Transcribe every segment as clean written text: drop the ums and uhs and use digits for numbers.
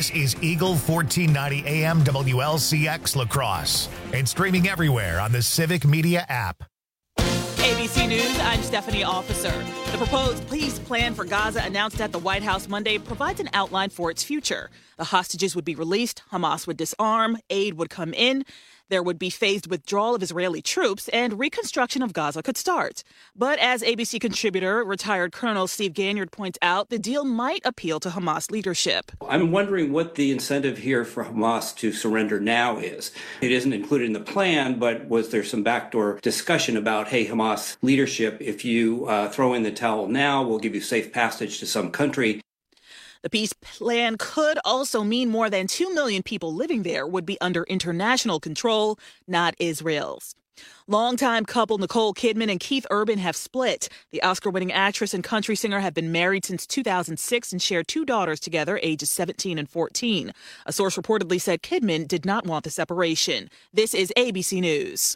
This is Eagle 1490 AM WLCX La Crosse and streaming everywhere on the Civic Media app. ABC News, I'm Stephanie Officer. The proposed peace plan for Gaza announced at the White House Monday provides an outline for its future. The hostages would be released, Hamas would disarm, aid would come in, there would be phased withdrawal of Israeli troops, and reconstruction of Gaza could start. But as ABC contributor, retired Colonel Steve Ganyard points out, the deal might appeal to Hamas leadership. I'm wondering what the incentive here for Hamas to surrender now is. It isn't included in the plan, but was there some backdoor discussion about, hey, Hamas leadership, if you throw in the towel now, we'll give you safe passage to some country. The peace plan could also mean more than 2 million people living there would be under international control, not Israel's. Longtime couple Nicole Kidman and Keith Urban have split. The Oscar-winning actress and country singer have been married since 2006 and share 2 daughters together, ages 17 and 14. A source reportedly said Kidman did not want the separation. This is ABC News.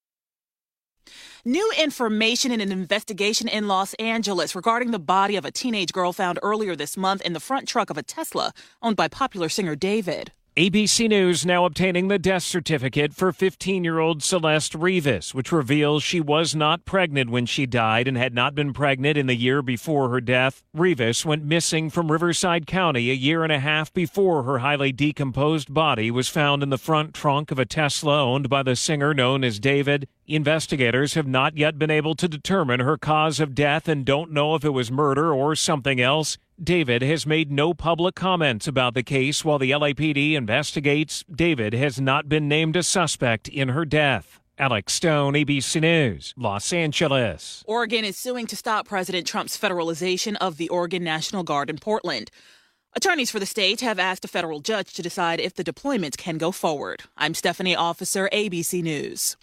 New information in an investigation in Los Angeles regarding the body of a teenage girl found earlier this month in the front truck of a Tesla owned by popular singer David. ABC News now obtaining the death certificate for 15-year-old Celeste Rivas, which reveals she was not pregnant when she died and had not been pregnant in the year before her death. Rivas went missing from Riverside County a year and a half before her highly decomposed body was found in the front trunk of a Tesla owned by the singer known as David. Investigators have not yet been able to determine her cause of death and don't know if it was murder or something else. David has made no public comments about the case while the LAPD investigates. David has not been named a suspect in her death. Alex Stone, ABC News, Los Angeles. Oregon is suing to stop President Trump's federalization of the Oregon National Guard in Portland. Attorneys for the state have asked a federal judge to decide if the deployment can go forward. I'm Stephanie Officer, ABC News.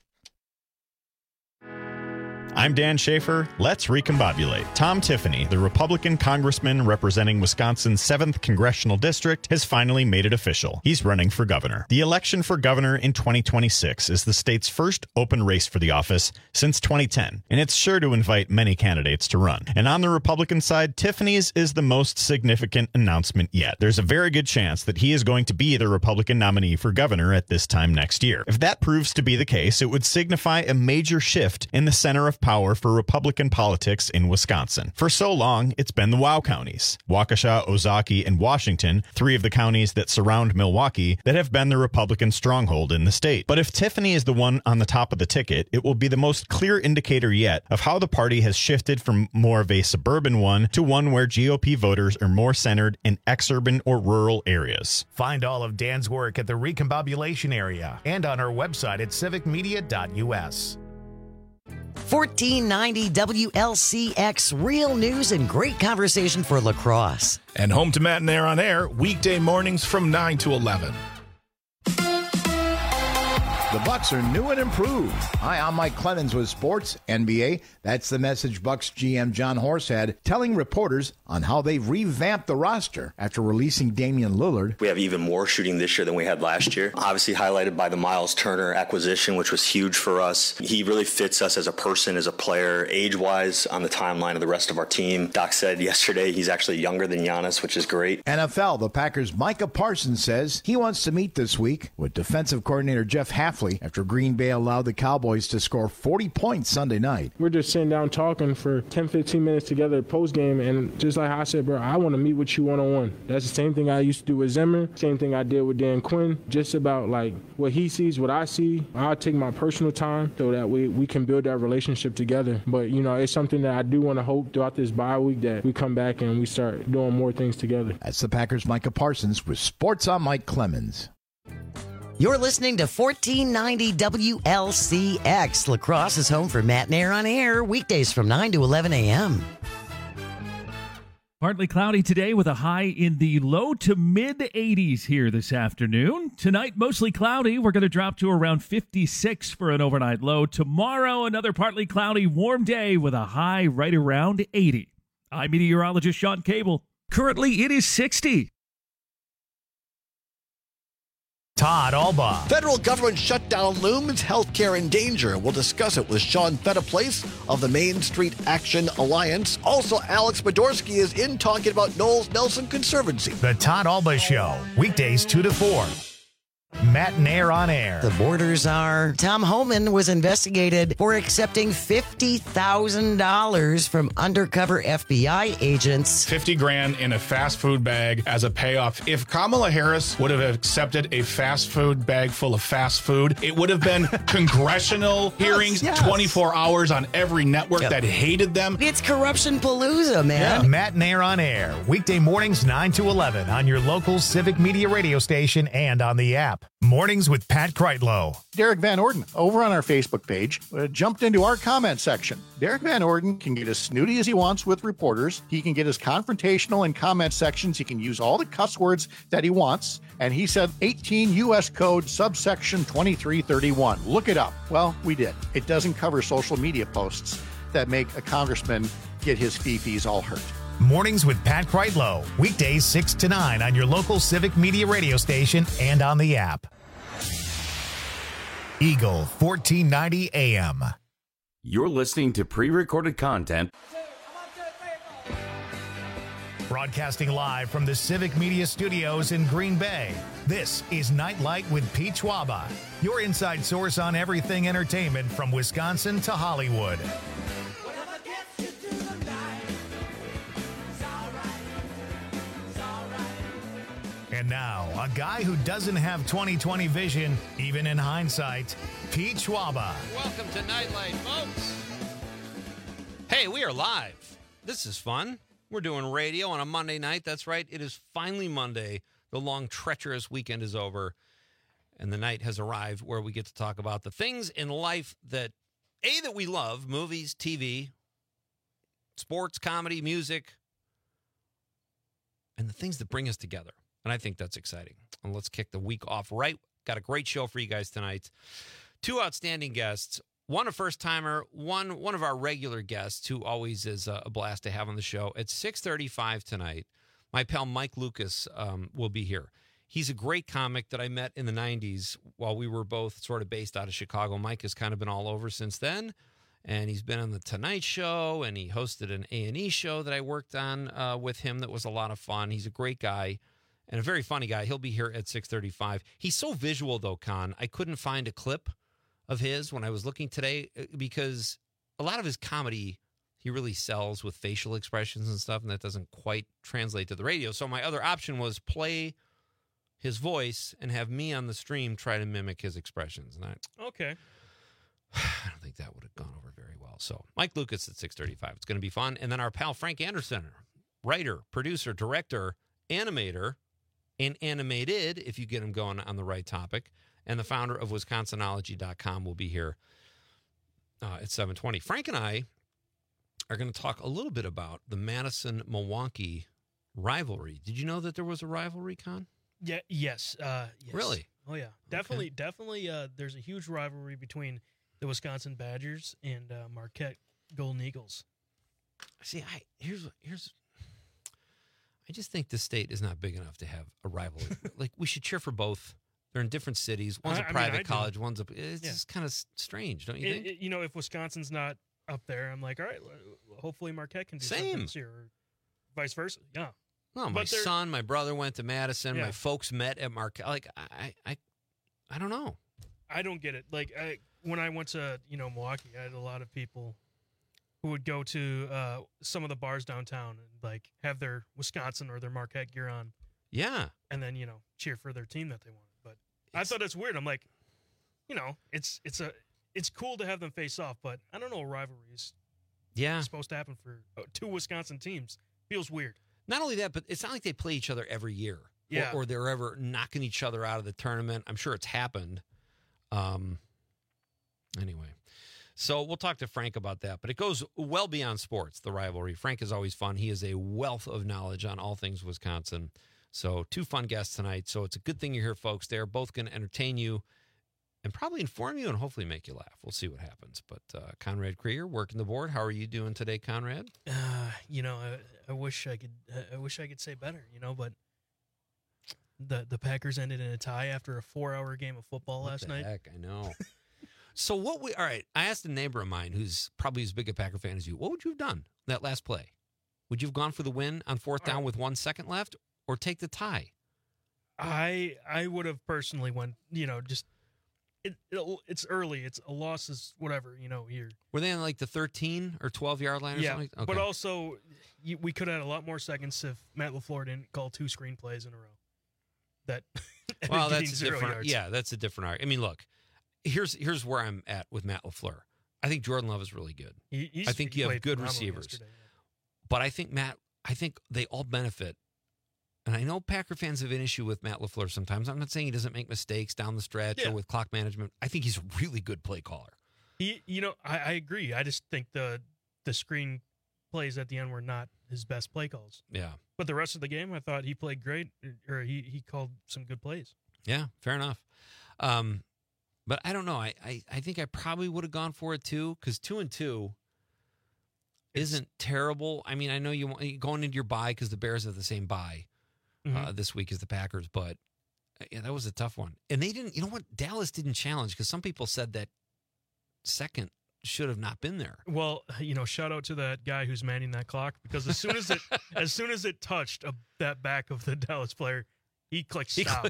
I'm Dan Schaefer. Let's recombobulate. Tom Tiffany, the Republican congressman representing Wisconsin's 7th congressional district, has finally made it official. He's running for governor. The election for governor in 2026 is the state's first open race for the office since 2010, and it's sure to invite many candidates to run. And on the Republican side, Tiffany's is the most significant announcement yet. There's a very good chance that he is going to be the Republican nominee for governor at this time next year. If that proves to be the case, it would signify a major shift in the center of power for Republican politics in Wisconsin. For so long, it's been the WOW counties, Waukesha, Ozaukee, and Washington, 3 of the counties that surround Milwaukee, that have been the Republican stronghold in the state. But if Tiffany is the one on the top of the ticket, it will be the most clear indicator yet of how the party has shifted from more of a suburban one to one where GOP voters are more centered in exurban or rural areas. Find all of Dan's work at the Recombobulation area and on our website at civicmedia.us. 1490 WLCX, real news and great conversation for La Crosse. And home to Matt and Air on Air, weekday mornings from 9 to 11. The Bucs are new and improved. Hi, I'm Mike Clemens with Sports NBA. That's the message Bucs GM John Horse had telling reporters on how they've revamped the roster after releasing Damian Lillard. We have even more shooting this year than we had last year. Obviously highlighted by the Miles Turner acquisition, which was huge for us. He really fits us as a person, as a player, age-wise on the timeline of the rest of our team. Doc said yesterday he's actually younger than Giannis, which is great. NFL, the Packers' Micah Parsons says he wants to meet this week with defensive coordinator Jeff Hafley after Green Bay allowed the Cowboys to score 40 points Sunday night. We're just sitting down talking for 10-15 minutes together post-game, and just like I said, bro, I want to meet with you one-on-one. That's the same thing I used to do with Zimmer, same thing I did with Dan Quinn, just about like what he sees, what I see. I'll take my personal time so that we can build that relationship together. But, you know, it's something that I do want to hope throughout this bye week that we come back and we start doing more things together. That's the Packers' Micah Parsons with Sports on Mike Clemens. You're listening to 1490 WLCX. La Crosse is home for Matt and Air on Air, weekdays from 9 to 11 a.m. Partly cloudy today with a high in the low to mid-80s here this afternoon. Tonight, mostly cloudy. We're going to drop to around 56 for an overnight low. Tomorrow, another partly cloudy, warm day with a high right around 80. I'm meteorologist Sean Cable. Currently, it is 60. Todd Alba. Federal government shutdown looms, healthcare in danger. We'll discuss it with Sean Fetaplace of the Main Street Action Alliance. Also, Alex Podorsky is in talking about Knowles Nelson Conservancy. The Todd Alba Show, weekdays 2 to 4. Matt and Air on Air. The borders are. Tom Homan was investigated for accepting $50,000 from undercover FBI agents. $50,000 in a fast food bag as a payoff. If Kamala Harris would have accepted a fast food bag full of fast food, it would have been congressional hearings, yes. 24 hours on every network that hated them. It's corruption palooza, man. Yeah. Matt and Air on Air, weekday mornings 9 to 11 on your local Civic Media radio station and on the app. Mornings with Pat Kreitlow. Derek Van Orden, over on our Facebook page, jumped into our comment section. Derek Van Orden can get as snooty as he wants with reporters. He can get as confrontational in comment sections. He can use all the cuss words that he wants. And he said 18 U.S. Code subsection 2331. Look it up. Well, we did. It doesn't cover social media posts that make a congressman get his fee-fees all hurt. Mornings with Pat Kreitlow, weekdays 6 to 9 on your local Civic Media radio station and on the app. Eagle 1490 AM. You're listening to pre-recorded content. Broadcasting live from the Civic Media Studios in Green Bay, this is Nightlight with Pete Schwaba, your inside source on everything entertainment from Wisconsin to Hollywood. And now, a guy who doesn't have 20/20 vision, even in hindsight, Pete Schwaba. Welcome to Nightlight, folks. Hey, we are live. This is fun. We're doing radio on a Monday night. That's right. It is finally Monday. The long, treacherous weekend is over, and the night has arrived where we get to talk about the things in life that we love, movies, TV, sports, comedy, music, and the things that bring us together. And I think that's exciting. And let's kick the week off right. Got a great show for you guys tonight. Two outstanding guests. One a first-timer, one of our regular guests who always is a blast to have on the show. At 6:35 tonight, my pal Mike Lucas will be here. He's a great comic that I met in the 90s while we were both sort of based out of Chicago. Mike has kind of been all over since then, and he's been on The Tonight Show, and he hosted an A&E show that I worked on with him that was a lot of fun. He's a great guy. And a very funny guy. He'll be here at 6:35. He's so visual, though, Con. I couldn't find a clip of his when I was looking today because a lot of his comedy he really sells with facial expressions and stuff, and that doesn't quite translate to the radio. So my other option was play his voice and have me on the stream try to mimic his expressions. And Okay. I don't think that would have gone over very well. So Mike Lucas at 6:35. It's going to be fun. And then our pal Frank Anderson, writer, producer, director, animator, and animated, if you get him going on the right topic, and the founder of Wisconsinology.com will be here at 7:20. Frank and I are going to talk a little bit about the Madison-Milwaukee rivalry. Did you know that there was a rivalry, Con? Yeah. Yes. Yes. Really? Oh yeah. Definitely. There's a huge rivalry between the Wisconsin Badgers and Marquette Golden Eagles. See, I just think this state is not big enough to have a rivalry. Like, we should cheer for both. They're in different cities. One's a private college. One's it's just kind of strange, don't you think? If Wisconsin's not up there, I'm like, all right, hopefully Marquette can do something this year, or vice versa. Yeah. Well, my brother went to Madison. Yeah. My folks met at Marquette. Like, I don't know. I don't get it. Like, when I went to, Milwaukee, I had a lot of people who would go to some of the bars downtown and like have their Wisconsin or their Marquette gear on. Yeah. And then, cheer for their team that they wanted. But I thought it's weird. I'm like, it's cool to have them face off, but I don't know, rivalries. Yeah. It's supposed to happen for two Wisconsin teams. Feels weird. Not only that, but it's not like they play each other every year. Yeah. Or they're ever knocking each other out of the tournament. I'm sure it's happened. Anyway. So we'll talk to Frank about that, but it goes well beyond sports, the rivalry. Frank is always fun. He is a wealth of knowledge on all things Wisconsin. So two fun guests tonight. So it's a good thing you're here, folks. They're both going to entertain you and probably inform you and hopefully make you laugh. We'll see what happens. But Conrad Krieger, working the board. How are you doing today, Conrad? I wish I could say better, but The Packers ended in a tie after a 4-hour game of football last night. Heck, I know. So all right, I asked a neighbor of mine who's probably as big a Packer fan as you, what would you have done that last play? Would you have gone for the win on 4th down with 1 second left or take the tie? I would have personally went, just it's early. It's a loss is whatever, here. Were they on like the 13 or 12-yard line or something? Okay. But also we could have had a lot more seconds if Matt LaFleur didn't call 2 screenplays in a row. That's a different yards. Yeah, that's a different argument. I mean, look, here's where I'm at with Matt LaFleur. I think Jordan Love is really good. I think you have good receivers. But I think they all benefit. And I know Packer fans have an issue with Matt LaFleur sometimes. I'm not saying he doesn't make mistakes down the stretch or with clock management. I think he's a really good play caller. I agree. I just think the screen plays at the end were not his best play calls. Yeah. But the rest of the game, I thought he played great, or he called some good plays. Yeah, fair enough. But I don't know. I think I probably would have gone for it too, because 2-2 isn't terrible. I mean, I know you going into your bye because the Bears have the same bye this week as the Packers, but yeah, that was a tough one. And they didn't. You know what? Dallas didn't challenge because some people said that second should have not been there. Well, shout out to that guy who's manning that clock, because as soon as it touched that back of the Dallas player, he clicked stop.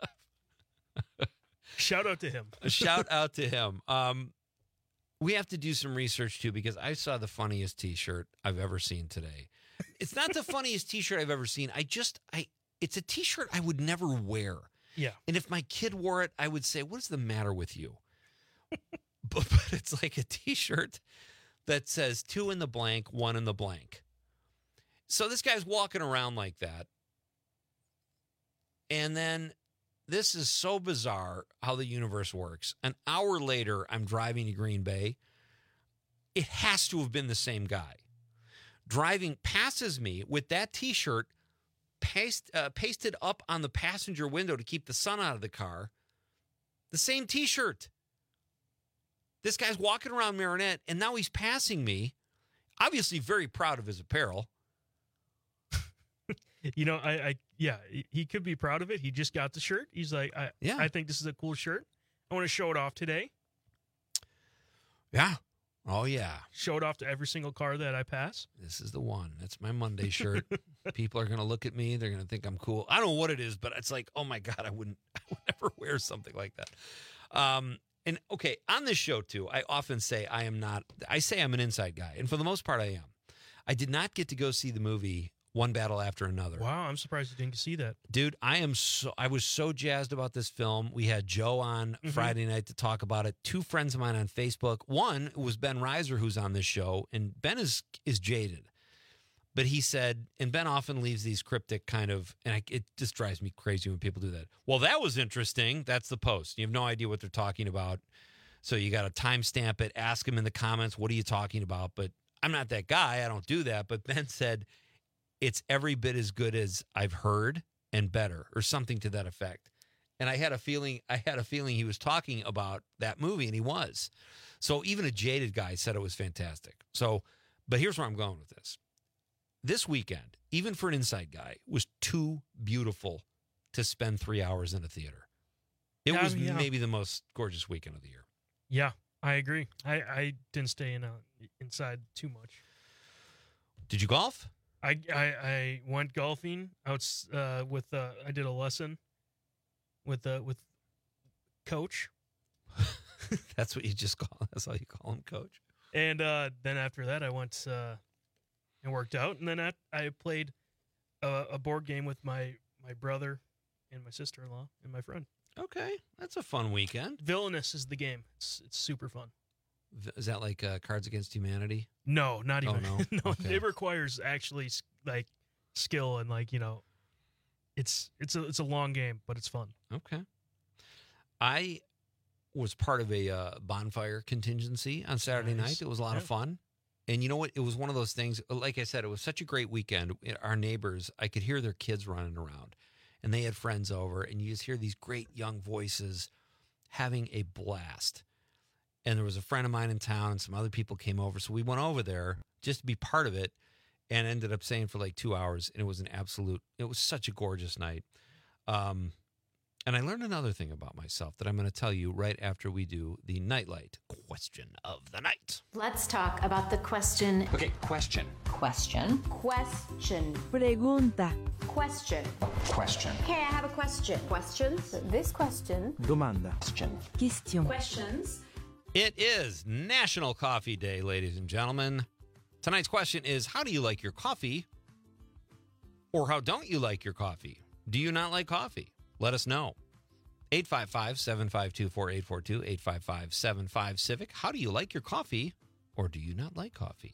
Shout out to him. Shout out to him. We have to do some research too, because I saw the funniest T-shirt I've ever seen today. It's not the funniest T-shirt I've ever seen. It's a T-shirt I would never wear. Yeah. And if my kid wore it, I would say, "What is the matter with you?" But it's like a T-shirt that says 2 in the blank, 1 in the blank. So this guy's walking around like that. And then this is so bizarre how the universe works. An hour later, I'm driving to Green Bay. It has to have been the same guy. Driving passes me with that T-shirt pasted up on the passenger window to keep the sun out of the car. The same T-shirt. This guy's walking around Marinette, and now he's passing me. Obviously very proud of his apparel. He could be proud of it. He just got the shirt. He's like, I think this is a cool shirt. I want to show it off today. Yeah. Oh, yeah. Show it off to every single car that I pass. This is the one. That's my Monday shirt. People are going to look at me. They're going to think I'm cool. I don't know what it is, but it's like, oh, my God, I would never wear something like that. And, okay, on this show, too, I often say I'm an inside guy. And for the most part, I am. I did not get to go see the movie One Battle After Another. Wow, I'm surprised you didn't see that. Dude, I was so jazzed about this film. We had Joe on Friday night to talk about it. 2 friends of mine on Facebook. One was Ben Reiser, who's on this show, and Ben is jaded. But he said, and Ben often leaves these cryptic kind of, and it just drives me crazy when people do that. Well, that was interesting. That's the post. You have no idea what they're talking about. So you got to timestamp it, ask them in the comments, what are you talking about? But I'm not that guy. I don't do that. But Ben said, it's every bit as good as I've heard and better, or something to that effect. And I had a feeling he was talking about that movie, and he was. So even a jaded guy said it was fantastic. So, but here's where I'm going with this. This weekend, even for an inside guy, was too beautiful to spend 3 hours in a theater. It was maybe the most gorgeous weekend of the year. Yeah, I agree. I didn't stay inside too much. Did you golf? I went golfing out with I did a lesson with Coach. That's what you just call. That's how you call him, Coach. And then after that, I went and worked out, and then I played a board game with my brother and my sister-in-law and my friend. Okay, that's a fun weekend. Villainous is the game. It's super fun. Is that like Cards Against Humanity? No, not even. Oh, no? No, Okay. It requires actually like skill and it's a long game, but it's fun. Okay. I was part of a bonfire contingency on Saturday night. It was a lot of fun. And you know what? It was one of those things, like I said, it was such a great weekend. Our neighbors, I could hear their kids running around, and they had friends over, and you just hear these great young voices having a blast. And there was a friend of mine in town, and some other people came over. So we went over there just to be part of it, and ended up staying for like 2 hours. And it was it was such a gorgeous night. And I learned another thing about myself that I'm going to tell you right after we do the Nightlight question of the night. Let's talk about the question. Okay, question. Question. Question. Pregunta. Question. Question. Okay, I have a question. Questions? This question. Domanda. Question. Questions. It is National Coffee Day, ladies and gentlemen. Tonight's question is, how do you like your coffee? Or how don't you like your coffee? Do you not like coffee? Let us know. 855-752-4842, 855-75-CIVIC. How do you like your coffee, or do you not like coffee?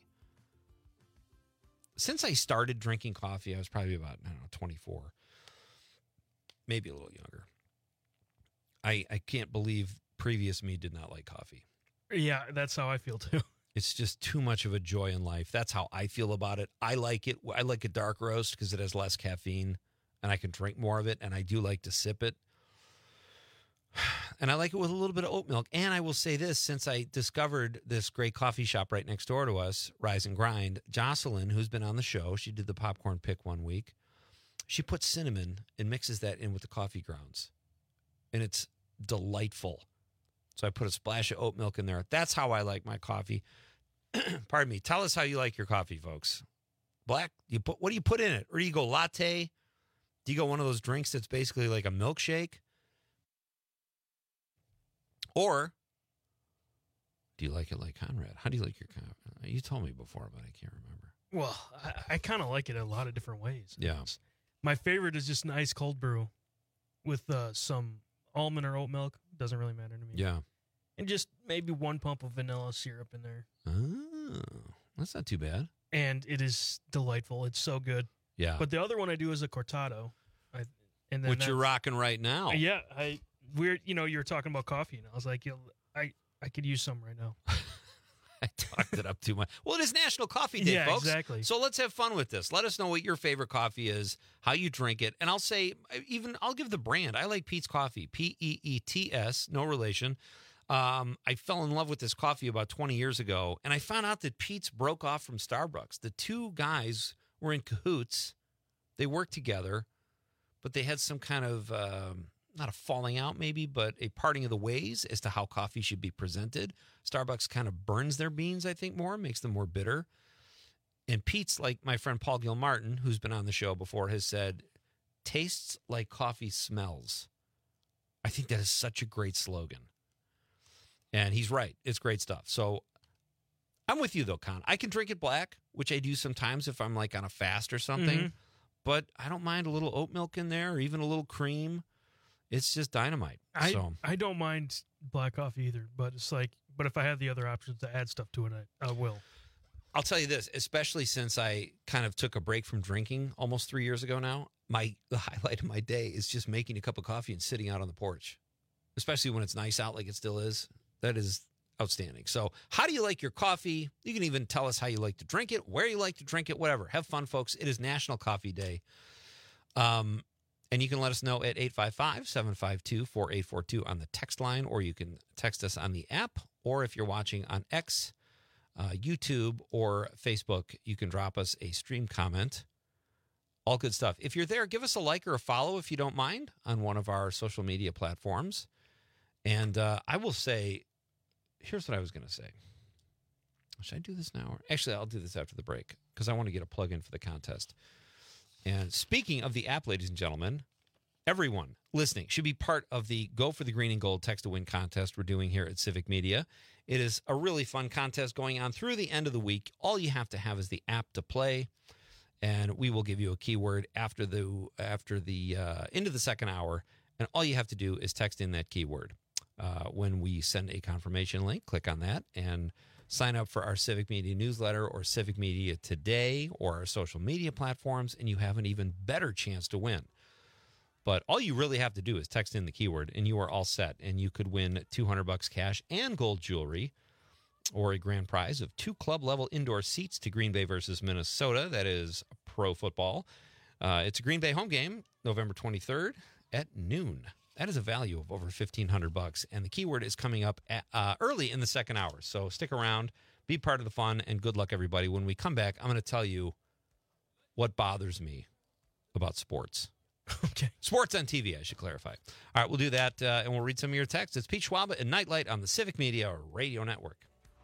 Since I started drinking coffee, I was probably about, 24. Maybe a little younger. I can't believe previous me did not like coffee. Yeah, that's how I feel too. It's just too much of a joy in life. That's how I feel about it. I like it. I like a dark roast because it has less caffeine and I can drink more of it, and I do like to sip it. And I like it with a little bit of oat milk. And I will say this, since I discovered this great coffee shop right next door to us, Rise and Grind, Jocelyn, who's been on the show, she did the popcorn pick one week. She puts cinnamon and mixes that in with the coffee grounds. And it's delightful. So I put a splash of oat milk in there. That's how I like my coffee. Pardon me. Tell us how you like your coffee, folks. Black? What do you put in it? Or do you go latte? Do you go one of those drinks that's basically like a milkshake? Or do you like it like Conrad? How do you like your coffee? You told me before, but I can't remember. Well, I kind of like it a lot of different ways. Yeah. My favorite is just an ice cold brew with some almond or oat milk. Doesn't really matter to me. Yeah. And just maybe one pump of vanilla syrup in there. Oh, that's not too bad. And it is delightful. It's so good. Yeah. But the other one I do is a cortado. Which you're rocking right now. Yeah. You were talking about coffee, and I was like, I could use some right now. I talked it up too much. Well, it is National Coffee Day, yeah, folks. Exactly. So let's have fun with this. Let us know what your favorite coffee is, how you drink it, and I'll give the brand. I like Peet's Coffee, Peets, no relation. I fell in love with this coffee about 20 years ago, and I found out that Peet's broke off from Starbucks. The two guys were in cahoots. They worked together, but they had some kind of not a falling out maybe, but a parting of the ways as to how coffee should be presented. Starbucks kind of burns their beans, I think, more, makes them more bitter. And Peet's, like my friend Paul Gilmartin, who's been on the show before, has said, tastes like coffee smells. I think that is such a great slogan. And he's right. It's great stuff. So I'm with you, though, Con. I can drink it black, which I do sometimes if I'm like on a fast or something. Mm-hmm. But I don't mind a little oat milk in there or even a little cream. It's just dynamite. I don't mind black coffee either, but it's like, but if I have the other options to add stuff to it, I will. I'll tell you this, especially since I kind of took a break from drinking almost 3 years ago now, the highlight of my day is just making a cup of coffee and sitting out on the porch, especially when it's nice out like it still is. That is outstanding. So how do you like your coffee? You can even tell us how you like to drink it, where you like to drink it, whatever. Have fun, folks. It is National Coffee Day. And you can let us know at 855-752-4842 on the text line, or you can text us on the app, or if you're watching on X, YouTube, or Facebook, you can drop us a stream comment. All good stuff. If you're there, give us a like or a follow if you don't mind on one of our social media platforms. And I will say, here's what I was going to say. Should I do this now? Actually, I'll do this after the break because I want to get a plug in for the contest. And speaking of the app, ladies and gentlemen, everyone listening should be part of the Go for the Green and Gold Text to Win contest we're doing here at Civic Media. It is a really fun contest going on through the end of the week. All you have to have is the app to play, and we will give you a keyword after the end of the second hour, and all you have to do is text in that keyword. When we send a confirmation link, click on that and sign up for our Civic Media newsletter or Civic Media Today or our social media platforms, and you have an even better chance to win. But all you really have to do is text in the keyword, and you are all set. And you could win $200 cash and gold jewelry, or a grand prize of 2 club-level indoor seats to Green Bay versus Minnesota. That is pro football. It's a Green Bay home game, November 23rd at noon. That is a value of over $1,500, and the keyword is coming up early in the second hour. So stick around, be part of the fun, and good luck, everybody. When we come back, I'm going to tell you what bothers me about sports. Okay. Sports on TV, I should clarify. All right, we'll do that, and we'll read some of your texts. It's Pete Schwaba and Nightlight on the Civic Media Radio Network.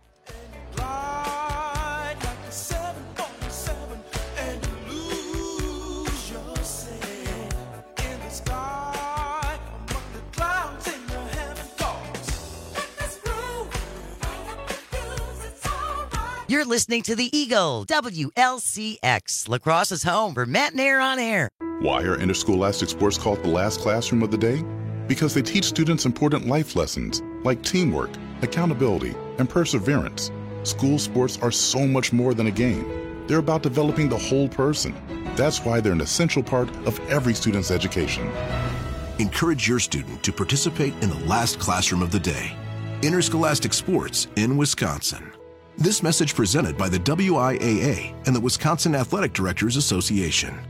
You're listening to The Eagle, WLCX, Lacrosse's home for Matt Nair on air. Why are interscholastic sports called the last classroom of the day? Because they teach students important life lessons like teamwork, accountability, and perseverance. School sports are so much more than a game. They're about developing the whole person. That's why they're an essential part of every student's education. Encourage your student to participate in the last classroom of the day. Interscholastic sports in Wisconsin. This message presented by the WIAA and the Wisconsin Athletic Directors Association.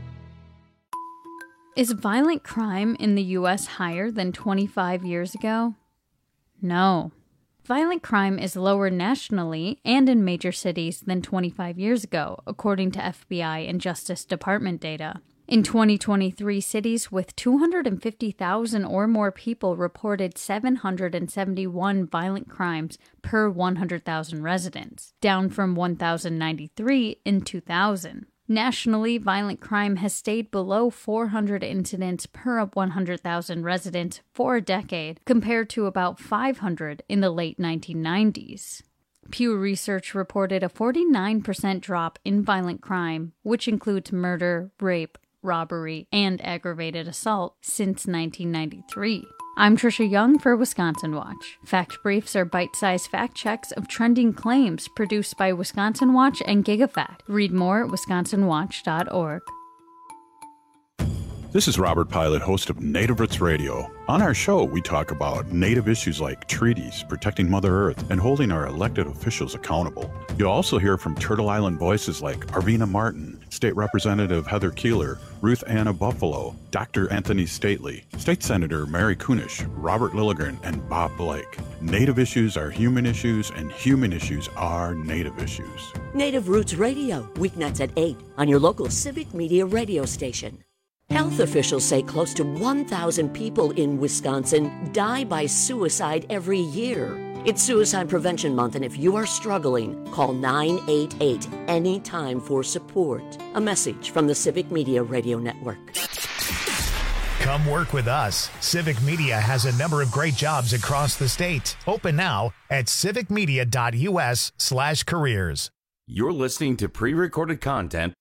Is violent crime in the U.S. higher than 25 years ago? No. Violent crime is lower nationally and in major cities than 25 years ago, according to FBI and Justice Department data. In 2023, cities with 250,000 or more people reported 771 violent crimes per 100,000 residents, down from 1,093 in 2000. Nationally, violent crime has stayed below 400 incidents per 100,000 residents for a decade, compared to about 500 in the late 1990s. Pew Research reported a 49% drop in violent crime, which includes murder, rape, robbery, and aggravated assault since 1993. I'm Trisha Young for Wisconsin Watch. Fact Briefs are bite-sized fact checks of trending claims produced by Wisconsin Watch and GigaFact. Read more at wisconsinwatch.org. This is Robert Pilot, host of Native Roots Radio. On our show, we talk about Native issues like treaties, protecting Mother Earth, and holding our elected officials accountable. You'll also hear from Turtle Island voices like Arvina Martin, State Representative Heather Keeler, Ruth Anna Buffalo, Dr. Anthony Stately, State Senator Mary Kunish, Robert Lilligren, and Bob Blake. Native issues are human issues, and human issues are Native issues. Native Roots Radio, weeknights at 8 on your local Civic Media radio station. Health officials say close to 1,000 people in Wisconsin die by suicide every year. It's Suicide Prevention Month, and if you are struggling, call 988 anytime for support. A message from the Civic Media Radio Network. Come work with us. Civic Media has a number of great jobs across the state. Open now at civicmedia.us/careers. You're listening to pre-recorded content.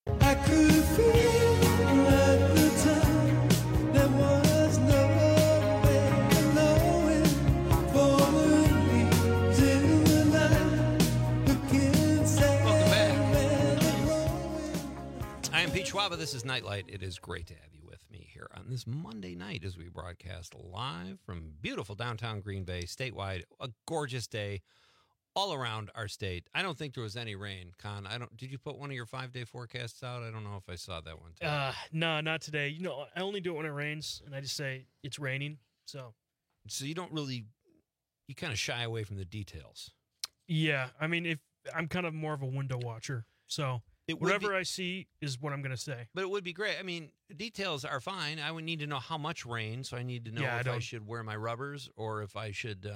Schwaba, this is Nightlight. It is great to have you with me here on this Monday night as we broadcast live from beautiful downtown Green Bay, statewide. A gorgeous day all around our state. I don't think there was any rain, Con. Did you put one of your 5-day forecasts out? I don't know if I saw that one today. No, not today. You know, I only do it when it rains, and I just say it's raining. So you don't really, you kind of shy away from the details. Yeah, I mean, if I'm kind of more of a window watcher, so. Whatever I see is what I'm going to say. But it would be great. I mean, details are fine. I would need to know how much rain, so I need to know if I should wear my rubbers or if I should,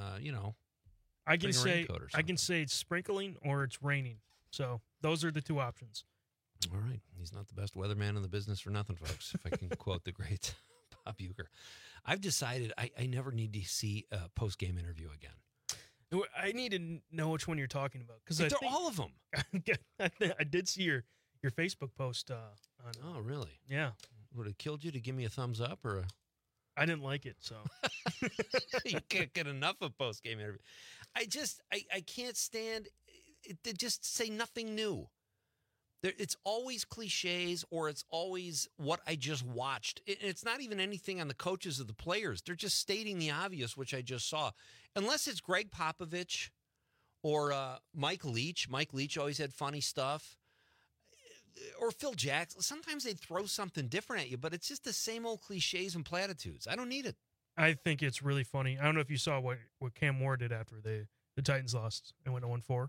I can say it's sprinkling or it's raining. So those are the two options. All right. He's not the best weatherman in the business for nothing, folks, if I can quote the great Bob Uecker. I've decided I never need to see a post-game interview again. I need to know which one you're talking about because they're all of them. I did see your Facebook post. Oh, really? Yeah. Would it killed you to give me a thumbs up or? I didn't like it, so. You can't get enough of post-game interview. I can't stand it, to just say nothing new. It's always cliches or it's always what I just watched. It's not even anything on the coaches or the players. They're just stating the obvious, which I just saw. Unless it's Greg Popovich or Mike Leach. Mike Leach always had funny stuff. Or Phil Jackson. Sometimes they'd throw something different at you, but it's just the same old cliches and platitudes. I don't need it. I think it's really funny. I don't know if you saw what Cam Moore did after the Titans lost and went 0-4.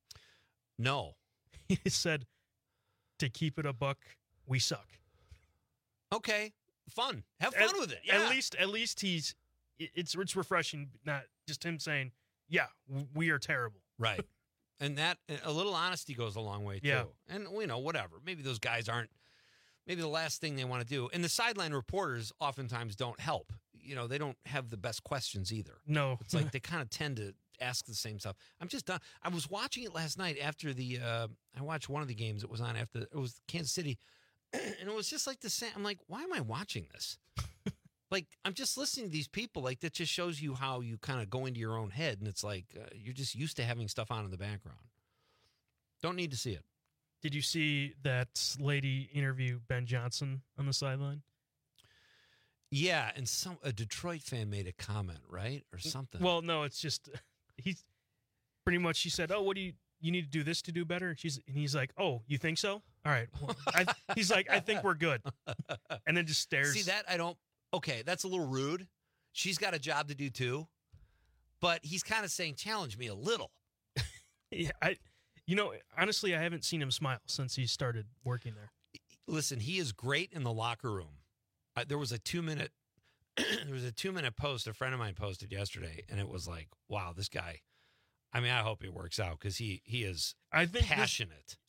No. He said, to keep it a buck, we suck. Okay. fun. Have fun with it. Yeah. At least it's refreshing, not just him saying, "Yeah, we are terrible." Right. And that a little honesty goes a long way too. Yeah. And whatever. Maybe those guys aren't. Maybe the last thing they want to do. And the sideline reporters oftentimes don't help. They don't have the best questions either. No. It's like they kind of tend to ask the same stuff. I'm just done. I was watching it last night after I watched one of the games it was on after. It was Kansas City. And it was just like the same. I'm like, why am I watching this? Like, I'm just listening to these people. Like, that just shows you how you kind of go into your own head. And it's like, you're just used to having stuff on in the background. Don't need to see it. Did you see that lady interview Ben Johnson on the sideline? Yeah, and a Detroit fan made a comment, right? Or something. Well, no, it's just, he's pretty much, she said, "Oh, what do you need to do this to do better?" And he's like, "Oh, you think so? All right." Well, he's like, "I think we're good." And then just stares. See that? Okay, that's a little rude. She's got a job to do too. But he's kind of saying, challenge me a little. Yeah, honestly, I haven't seen him smile since he started working there. Listen, he is great in the locker room. There was a 2-minute post a friend of mine posted yesterday, and it was like, wow, this guy. I mean, I hope it works out because he is passionate.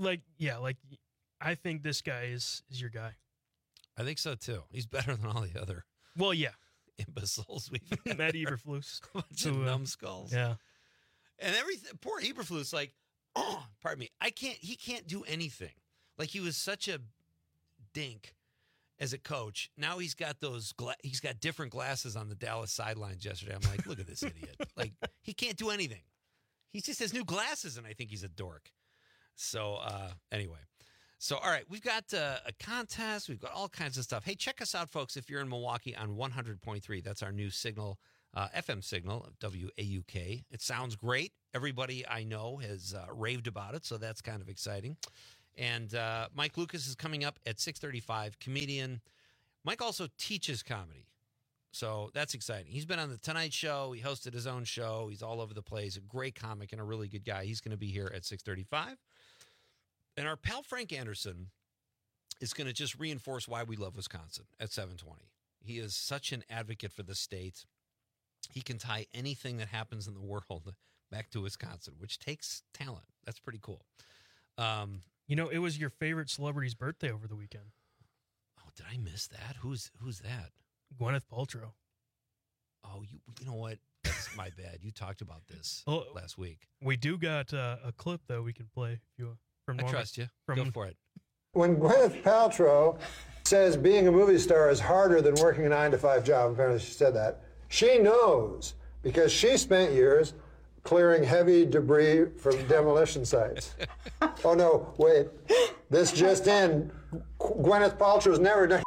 I think this guy is your guy. I think so too. He's better than all the other. Well, yeah, imbeciles we've had. Matt Eberflus, bunch of numbskulls. Yeah, and everything. Poor Eberflus, like, pardon me. He can't do anything. Like, he was such a dink as a coach. Now he's got he's got different glasses on the Dallas sidelines yesterday. I'm like, look at this idiot. Like, he can't do anything. He just has new glasses, and I think he's a dork. So anyway. So, all right, we've got a contest. We've got all kinds of stuff. Hey, check us out, folks, if you're in Milwaukee on 100.3. That's our new signal, FM signal, WAUK. It sounds great. Everybody I know has raved about it, so that's kind of exciting. And Mike Lucas is coming up at 6:35, comedian. Mike also teaches comedy, so that's exciting. He's been on The Tonight Show. He hosted his own show. He's all over the place, a great comic and a really good guy. He's going to be here at 6:35. And our pal Frank Anderson is going to just reinforce why we love Wisconsin at 7:20. He is such an advocate for the state. He can tie anything that happens in the world back to Wisconsin, which takes talent. That's pretty cool. It was your favorite celebrity's birthday over the weekend. Oh, did I miss that? Who's that? Gwyneth Paltrow. Oh, you know what? That's my bad. You talked about this last week. We do got a clip that we can play if you want. I trust you. Go for it. When Gwyneth Paltrow says being a movie star is harder than working a 9-to-5 job, apparently she said that, she knows because she spent years clearing heavy debris from demolition sites. Oh, no, wait. This just in. Gwyneth Paltrow's never done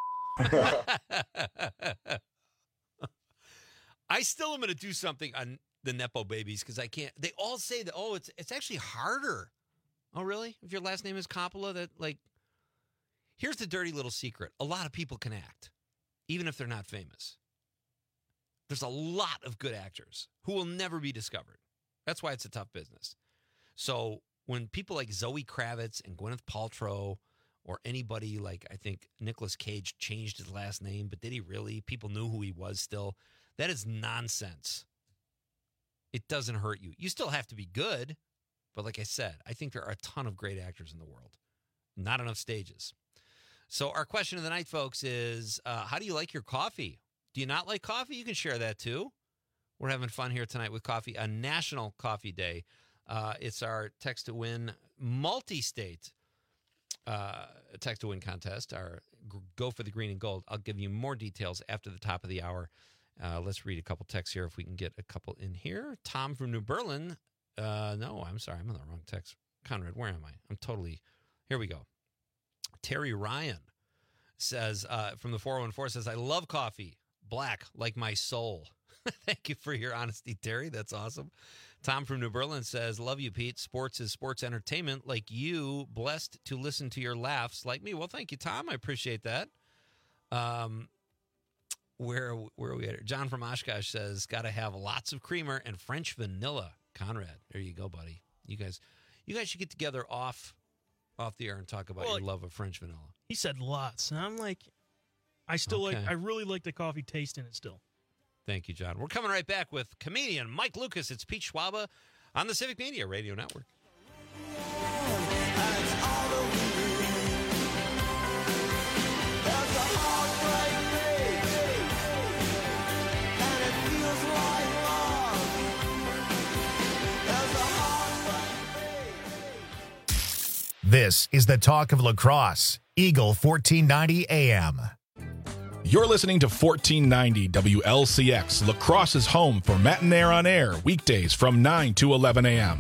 I still am going to do something on the Nepo babies because I can't. They all say that, it's actually harder. Oh, really? If your last name is Coppola, here's the dirty little secret. A lot of people can act, even if they're not famous. There's a lot of good actors who will never be discovered. That's why it's a tough business. So when people like Zoe Kravitz and Gwyneth Paltrow or anybody like, I think Nicolas Cage changed his last name, but did he really? People knew who he was still. That is nonsense. It doesn't hurt you. You still have to be good. But like I said, I think there are a ton of great actors in the world. Not enough stages. So our question of the night, folks, is how do you like your coffee? Do you not like coffee? You can share that too. We're having fun here tonight with coffee, a National Coffee Day. It's our Text to Win multi-state Text to Win contest, our Go for the Green and Gold. I'll give you more details after the top of the hour. Let's read a couple texts here if we can get a couple in here. Tom from New Berlin. No, I'm sorry. I'm on the wrong text. Conrad, where am I? Here we go. Terry Ryan says, from the 414 says, I love coffee. Black, like my soul. Thank you for your honesty, Terry. That's awesome. Tom from New Berlin says, love you, Pete. Sports is sports entertainment like you. Blessed to listen to your laughs like me. Well, thank you, Tom. I appreciate that. Where are we at? John from Oshkosh says, got to have lots of creamer and French vanilla. Conrad, there you go, buddy. You guys should get together off the air and talk about your love of French vanilla. He said lots, and I'm like, I still I really like the coffee taste in it still. Thank you, John. We're coming right back with comedian Mike Lucas. It's Pete Schwaba on the Civic Media Radio Network. This is the talk of lacrosse. Eagle 1490 AM. You're listening to 1490 WLCX, Lacrosse's home for Matinee on Air, weekdays from 9 to 11 a.m.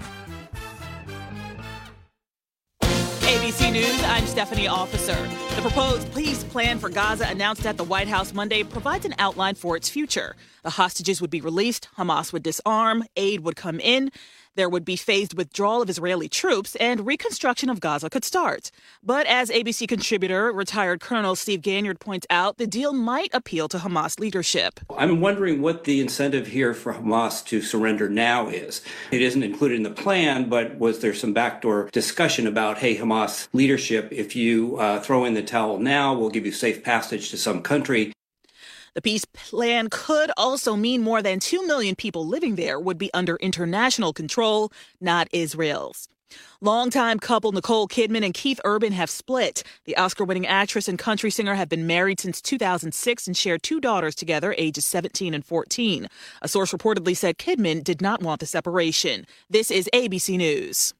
ABC News, I'm Stephanie Officer. The proposed peace plan for Gaza announced at the White House Monday provides an outline for its future. The hostages would be released, Hamas would disarm, aid would come in, there would be phased withdrawal of Israeli troops, and reconstruction of Gaza could start. But as ABC contributor, retired Colonel Steve Ganyard points out, the deal might appeal to Hamas leadership. I'm wondering what the incentive here for Hamas to surrender now is. It isn't included in the plan, but was there some backdoor discussion about, hey, Hamas leadership, if you throw in the towel now, we'll give you safe passage to some country. The peace plan could also mean more than 2 million people living there would be under international control, not Israel's. Longtime couple Nicole Kidman and Keith Urban have split. The Oscar-winning actress and country singer have been married since 2006 and share 2 daughters together, ages 17 and 14. A source reportedly said Kidman did not want the separation. This is ABC News.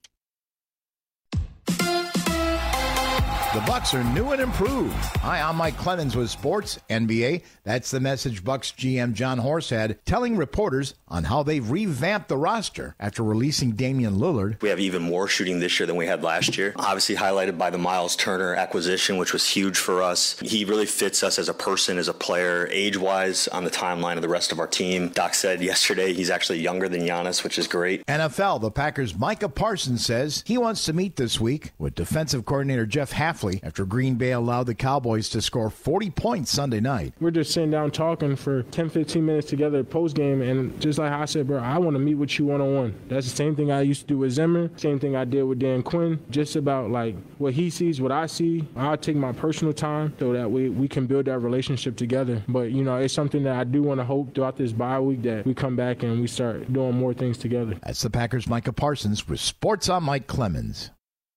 The Bucks are new and improved. Hi, I'm Mike Clemens with Sports NBA. That's the message Bucks GM John Horse had, telling reporters on how they've revamped the roster after releasing Damian Lillard. We have even more shooting this year than we had last year. Obviously highlighted by the Miles Turner acquisition, which was huge for us. He really fits us as a person, as a player, age-wise on the timeline of the rest of our team. Doc said yesterday he's actually younger than Giannis, which is great. NFL, the Packers' Micah Parsons says he wants to meet this week with defensive coordinator Jeff Hafley after Green Bay allowed the Cowboys to score 40 points Sunday night. We're just sitting down talking for 10, 15 minutes together post-game, and just like I said, bro, I want to meet with you one-on-one. That's the same thing I used to do with Zimmer, same thing I did with Dan Quinn, just about like what he sees, what I see. I'll take my personal time so that we can build that relationship together. But, you know, it's something that I do want to hope throughout this bye week that we come back and we start doing more things together. That's the Packers' Micah Parsons with Sports on Mike Clemens.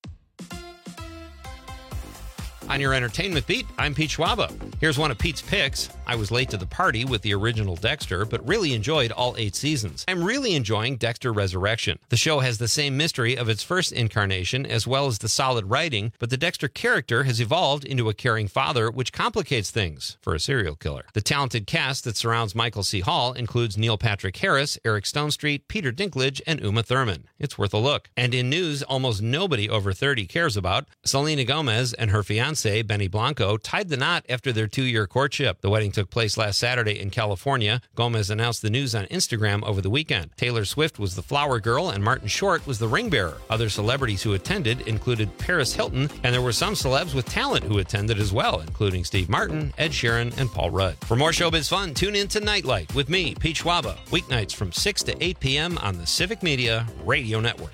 On your entertainment beat, I'm Pete Schwaba. Here's one of Pete's picks. I was late to the party with the original Dexter, but really enjoyed all 8 seasons. I'm really enjoying Dexter Resurrection. The show has the same mystery of its first incarnation, as well as the solid writing, but the Dexter character has evolved into a caring father, which complicates things for a serial killer. The talented cast that surrounds Michael C. Hall includes Neil Patrick Harris, Eric Stonestreet, Peter Dinklage, and Uma Thurman. It's worth a look. And in news almost nobody over 30 cares about, Selena Gomez and her fiancé, Benny Blanco, tied the knot after their 2-year courtship. The wedding took place last Saturday in California. Gomez announced the news on Instagram over the weekend. Taylor Swift was the flower girl and Martin Short was the ring bearer. Other celebrities who attended included Paris Hilton, and there were some celebs with talent who attended as well, including Steve Martin, Ed Sheeran, and Paul Rudd. For more showbiz fun, tune in to Nightlight with me, Pete Schwaba, weeknights from 6 to 8 p.m. on the Civic Media Radio Network.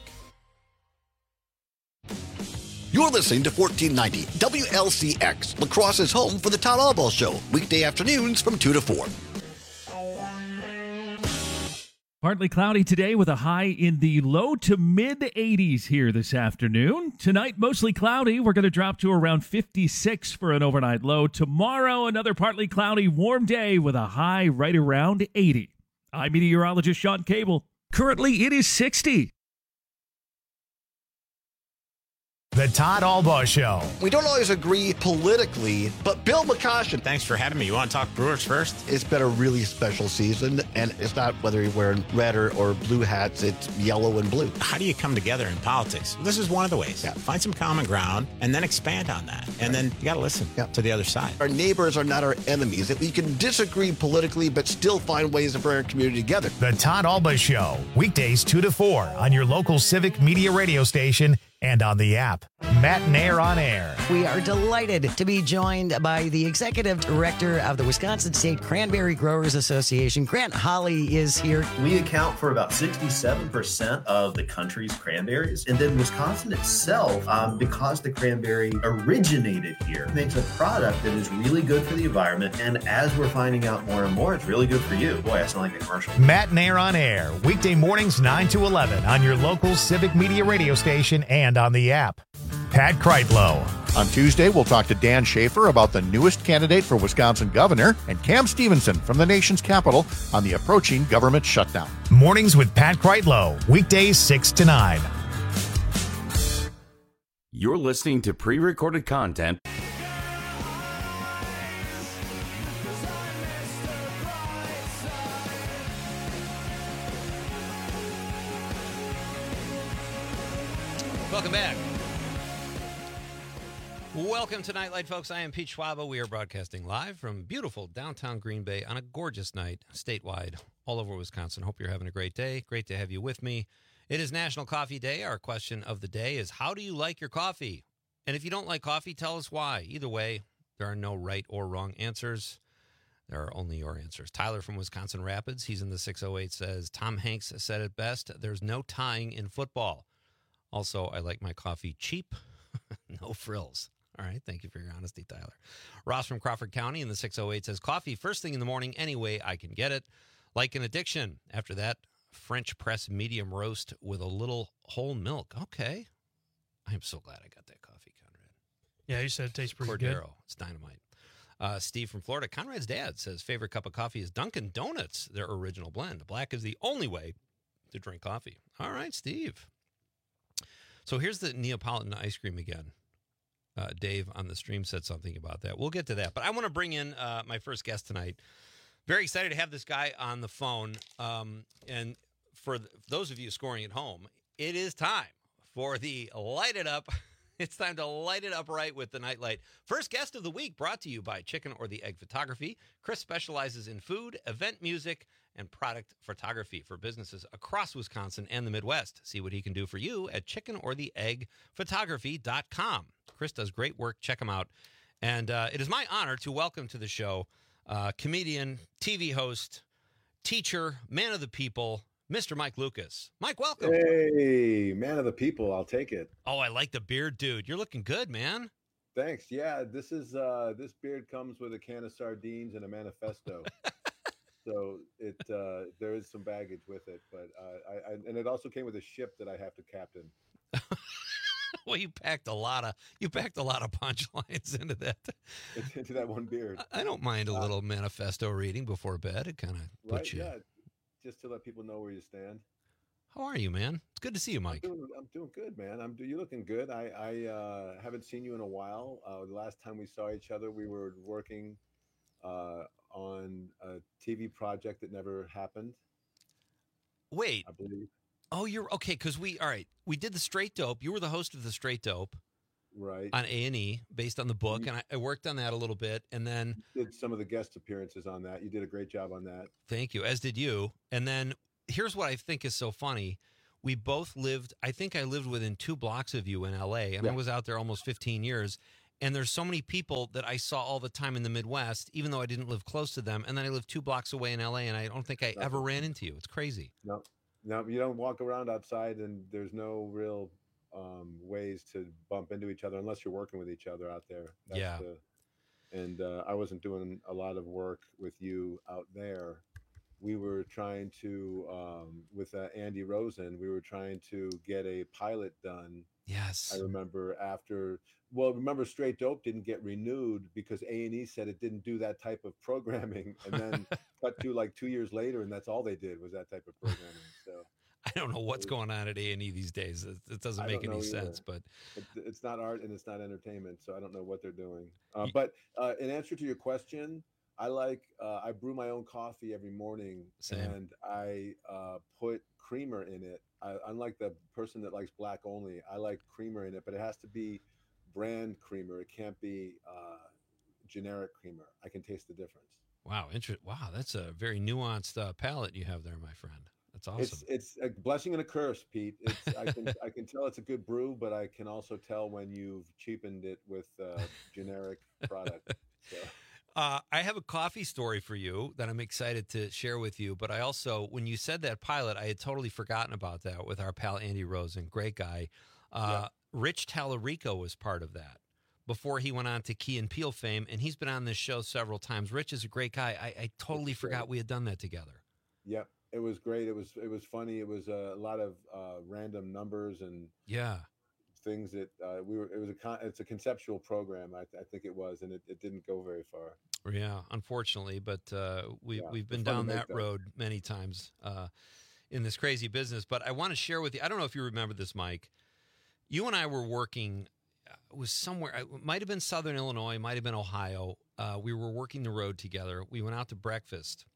You're listening to 1490 WLCX, Lacrosse's home for the Todd Albaugh Show, weekday afternoons from 2 to 4. Partly cloudy today with a high in the low to mid 80s here this afternoon. Tonight, mostly cloudy. We're going to drop to around 56 for an overnight low. Tomorrow, another partly cloudy, warm day with a high right around 80. I'm meteorologist Sean Cable. Currently, it is 60. The Todd Albaugh Show. We don't always agree politically, but Bill McCoshen. Thanks for having me. You want to talk Brewers first? It's been a really special season, and it's not whether you're wearing red or blue hats, it's yellow and blue. How do you come together in politics? This is one of the ways. Yeah. Find some common ground and then expand on that. And then you got to listen to the other side. Our neighbors are not our enemies. That we can disagree politically, but still find ways to bring our community together. The Todd Albaugh Show, weekdays 2 to 4 on your local Civic Media radio station and on the app. Matt Nair on Air. We are delighted to be joined by the executive director of the Wisconsin State Cranberry Growers Association. Grant Holly is here. We account for about 67% of the country's cranberries. And then Wisconsin itself, because the cranberry originated here, makes a product that is really good for the environment. And as we're finding out more and more, it's really good for you. Boy, I sound like a commercial. Matt Nair on Air, weekday mornings 9 to 11 on your local Civic Media radio station and on the app. Pat Kreitlow. On Tuesday, we'll talk to Dan Schaefer about the newest candidate for Wisconsin governor and Cam Stevenson from the nation's capital on the approaching government shutdown. Mornings with Pat Kreitlow, weekdays 6 to 9. You're listening to pre-recorded content. Welcome back. Welcome to Nightlight, folks. I am Pete Schwaba. We are broadcasting live from beautiful downtown Green Bay on a gorgeous night statewide all over Wisconsin. Hope you're having a great day. Great to have you with me. It is National Coffee Day. Our question of the day is, how do you like your coffee? And if you don't like coffee, tell us why. Either way, there are no right or wrong answers. There are only your answers. Tyler from Wisconsin Rapids, he's in the 608, says, Tom Hanks said it best, there's no tying in football. Also, I like my coffee cheap, no frills. All right, thank you for your honesty, Tyler. Ross from Crawford County in the 608 says, coffee first thing in the morning any way I can get it. Like an addiction. After that, French press medium roast with a little whole milk. Okay. I'm so glad I got that coffee, Conrad. Yeah, you said it tastes pretty Cordero. good. It's dynamite. Steve from Florida. Conrad's dad says favorite cup of coffee is Dunkin' Donuts, their original blend. Black is the only way to drink coffee. All right, Steve. So here's the Neapolitan ice cream again. Dave on the stream said something about that. We'll get to that. But I want to bring in my first guest tonight. Very excited to have this guy on the phone. And for those of you scoring at home, it is time for the Light It Up. It's time to light it up right with the Nightlight. First guest of the week brought to you by Chicken or the Egg Photography. Chris specializes in food, event music, and product photography for businesses across Wisconsin and the Midwest. See what he can do for you at chickenortheeggphotography.com. Chris does great work. Check him out. And it is my honor to welcome to the show comedian, TV host, teacher, man of the people, Mr. Mike Lucas. Mike, welcome. Hey, man of the people. I'll take it. Oh, I like the beard, dude. You're looking good, man. Thanks. Yeah, this beard comes with a can of sardines and a manifesto. So there is some baggage with it, but and it also came with a ship that I have to captain. Well, you packed a lot of punchlines into that. Into that one beard. I don't mind a little manifesto reading before bed. It kind of puts you. Yeah, just to let people know where you stand. How are you, man? It's good to see you, Mike. I'm doing good, man. You're looking good. I haven't seen you in a while. The last time we saw each other, we were working on a TV project that never happened. Wait. I believe. Oh, you're okay. Because we did the Straight Dope. You were the host of the Straight Dope, right? On A&E, based on the book, and I worked on that a little bit, and then did some of the guest appearances on that. You did a great job on that. Thank you, as did you. And then here's what I think is so funny: we both lived. I think I lived within 2 blocks of you in LA, and I was out there almost 15 years. And there's so many people that I saw all the time in the Midwest, even though I didn't live close to them. And then I lived 2 blocks away in LA, and I don't think I ever ran into you. It's crazy. No, you don't walk around outside, and there's no real ways to bump into each other unless you're working with each other out there. And I wasn't doing a lot of work with you out there. We were trying to, with Andy Rosen, we were trying to get a pilot done. Yes. I remember remember Straight Dope didn't get renewed because A&E said it didn't do that type of programming. And then cut to like 2 years later, and that's all they did was that type of programming. So I don't know what's going on at A&E these days. It doesn't make any sense, but it's not art and it's not entertainment. So I don't know what they're doing. But in answer to your question, I brew my own coffee every morning. Same. And I put creamer in it. Unlike the person that likes black only, I like creamer in it, but it has to be brand creamer. It can't be generic creamer. I can taste the difference. Wow, Wow, that's a very nuanced palate you have there, my friend. That's awesome. It's a blessing and a curse, Pete. I can tell it's a good brew, but I can also tell when you've cheapened it with generic product. So. I have a coffee story for you that I'm excited to share with you. But I also, when you said that pilot, I had totally forgotten about that with our pal Andy Rosen, great guy. Rich Tallarico was part of that before he went on to Key and Peele fame, and he's been on this show several times. Rich is a great guy. I totally forgot we had done that together. Yep, it was great. It was funny. It was a lot of random numbers and things that it's a conceptual program. I think it was, and it didn't go very far. Yeah, unfortunately, but we've been down that road many times in this crazy business. But I want to share with you. I don't know if you remember this, Mike. You and I were working. It was somewhere. It might have been Southern Illinois. Might have been Ohio. We were working the road together. We went out to breakfast,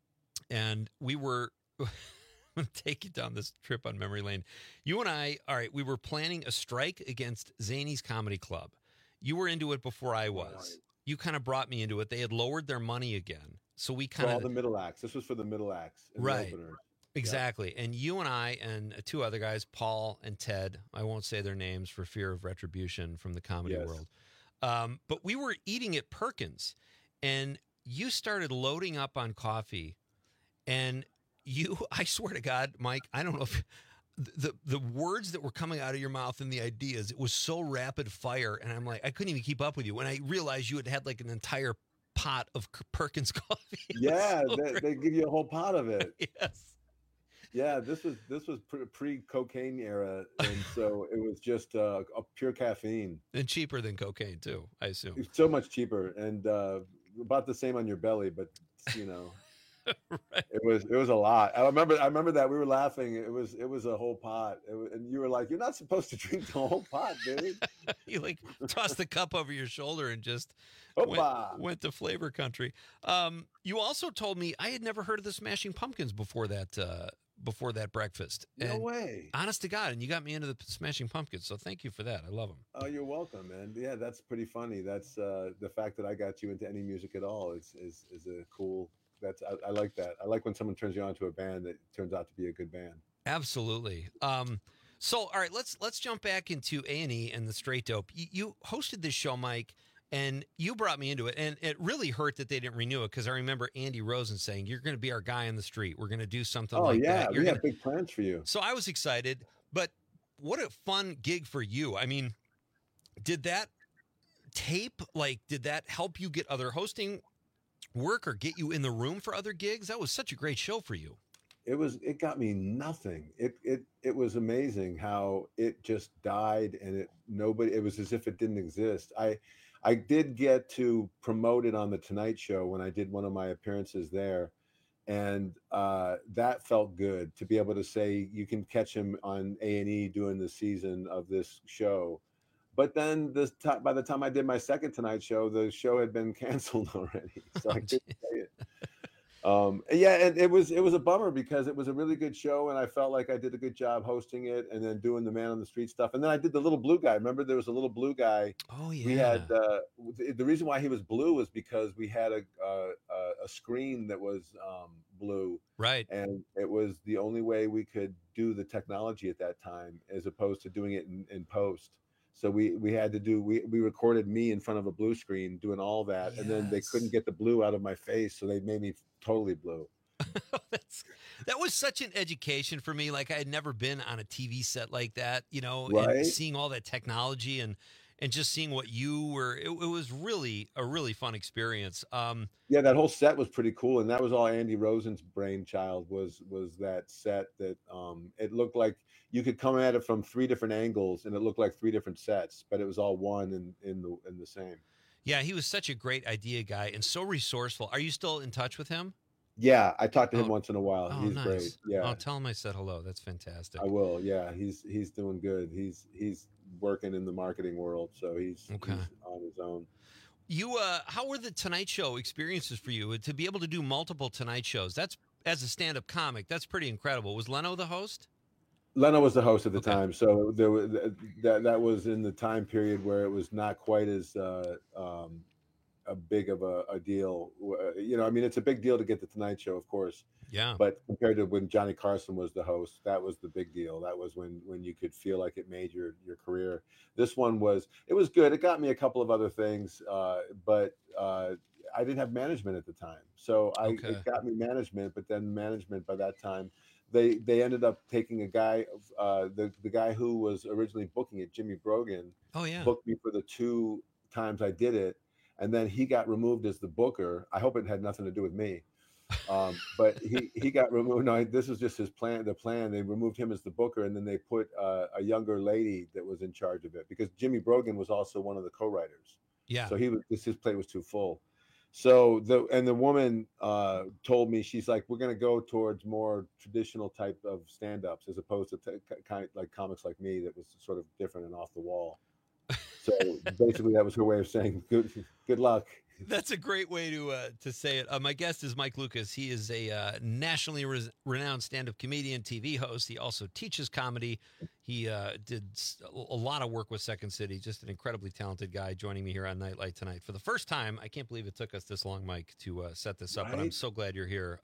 and we were. I'm going to take you down this trip on memory lane. You and I, all right, we were planning a strike against Zany's Comedy Club. You were into it before I was. Right. You kind of brought me into it. They had lowered their money again. So we kind of... all the middle acts. This was for the middle acts. Right. Exactly. Yeah. And you and I and two other guys, Paul and Ted, I won't say their names for fear of retribution from the comedy world. But we were eating at Perkins, and you started loading up on coffee, and... I swear to God, Mike, I don't know if the words that were coming out of your mouth and the ideas, it was so rapid fire. And I'm like, I couldn't even keep up with you. When I realized you had like an entire pot of Perkins coffee. Yeah, so they give you a whole pot of it. Yes. Yeah, this was pre-cocaine era. And so it was just a pure caffeine. And cheaper than cocaine too, I assume. It's so much cheaper and about the same on your belly, but you know. Right. It was a lot. I remember that we were laughing. It was a whole pot, and you were like, "You're not supposed to drink the whole pot, dude." You like tossed the cup over your shoulder and just went to flavor country. You also told me I had never heard of the Smashing Pumpkins before that breakfast. No way. Honest to God, and you got me into the Smashing Pumpkins, so thank you for that. I love them. Oh, you're welcome, man. Yeah, that's pretty funny. That's the fact that I got you into any music at all is a cool. I like that. I like when someone turns you on to a band that turns out to be a good band. Absolutely. So, all right, let's jump back into A&E and the Straight Dope. You hosted this show, Mike, and you brought me into it, and it really hurt that they didn't renew it because I remember Andy Rosen saying, "You're going to be our guy on the street. We're going to do something like that." We have big plans for you. So I was excited, but what a fun gig for you. I mean, did that tape, did that help you get other hosting work or get you in the room for other gigs? That was such a great show for you. It got me nothing. It was amazing how it just died, and it was as if it didn't exist. I did get to promote it on the Tonight Show when I did one of my appearances there, and that felt good to be able to say you can catch him on A&E doing the season of this show. But then by the time I did my second Tonight Show, the show had been canceled already, so I couldn't say it. And it was a bummer because it was a really good show, and I felt like I did a good job hosting it, and then doing the Man on the Street stuff. And then I did the Little Blue Guy. Remember, there was a Little Blue Guy. Oh yeah. We had the reason why he was blue was because we had a screen that was blue, right? And it was the only way we could do the technology at that time, as opposed to doing it in post. So we had to we recorded me in front of a blue screen doing all that. Yes. And then they couldn't get the blue out of my face. So they made me totally blue. That was such an education for me. Like I had never been on a TV set like that, right? And seeing all that technology and just seeing what you were, it was really a really fun experience. Yeah, that whole set was pretty cool. And that was all Andy Rosen's brainchild was that set that it looked like you could come at it from 3 different angles and it looked like 3 different sets, but it was all one in the same. Yeah, he was such a great idea guy and so resourceful. Are you still in touch with him? Yeah, I talk to him once in a while. He's nice. Great. Yeah, I'll tell him I said hello. That's fantastic. I will. Yeah, he's doing good. He's working in the marketing world, so he's on his own. You, how were the Tonight Show experiences for you to be able to do multiple Tonight Shows? That's as a stand-up comic. That's pretty incredible. Was Leno the host? Leno was the host at the time, so there was, that was in the time period where it was not quite as big of a deal. I mean, it's a big deal to get the Tonight Show, of course. Yeah. But compared to when Johnny Carson was the host, that was the big deal. That was when you could feel like it made your career. This one was good. It got me a couple of other things, but I didn't have management at the time. So it got me management, but then management by that time, they ended up taking a guy, the guy who was originally booking it, Jimmy Brogan. Oh yeah. Booked me for the 2 times I did it. And then he got removed as the booker. I hope it had nothing to do with me. But he got removed. No, this was just his plan. The plan, they removed him as the booker, and then they put a younger lady that was in charge of it, because Jimmy Brogan was also one of the co-writers. Yeah. So his plate was too full. So the woman told me, she's like, we're going to go towards more traditional type of stand-ups as opposed to kind of like comics like me that was sort of different and off the wall. So basically that was her way of saying good luck. That's a great way to say it. My guest is Mike Lucas. He is a nationally renowned stand-up comedian, TV host. He also teaches comedy. He did a lot of work with Second City. Just an incredibly talented guy joining me here on Nightlight tonight. For the first time, I can't believe it took us this long, Mike, to set this up, but I'm so glad you're here.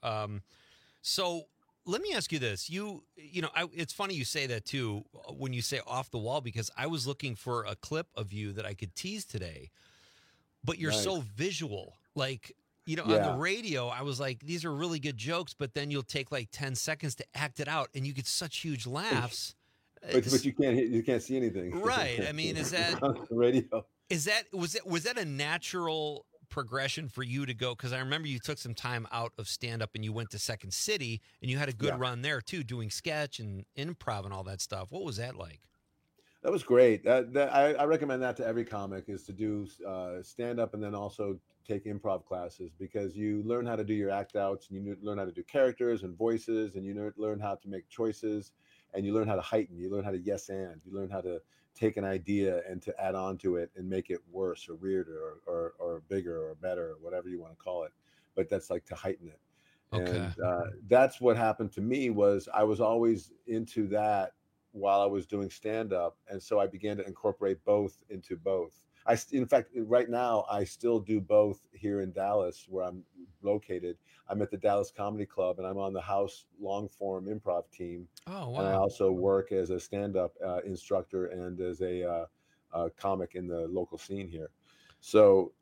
So let me ask you this. It's funny you say that, too, when you say off the wall, because I was looking for a clip of you that I could tease today. But you're so visual, like, on the radio, I was like, these are really good jokes, but then you'll take like 10 seconds to act it out and you get such huge laughs. But you can't see anything. Right. I mean, is that on the radio? Was that a natural progression for you to go? Because I remember you took some time out of stand-up and you went to Second City and you had a good run there too, doing sketch and improv and all that stuff. What was that like? That was great. I recommend that to every comic, is to do stand-up and then also take improv classes, because you learn how to do your act outs, and you learn how to do characters and voices, and you learn how to make choices, and you learn how to heighten. You learn how to yes and. You learn how to take an idea and to add on to it and make it worse or weirder or bigger or better or whatever you want to call it. But that's like to heighten it. Okay. And that's what happened to me. Was I was always into that while I was doing stand-up. And so I began to incorporate both into both. In fact, right now, I still do both here in Dallas, where I'm located. I'm at the Dallas Comedy Club, and I'm on the house long-form improv team. Oh, wow. And I also work as a stand-up instructor and as a comic in the local scene here. So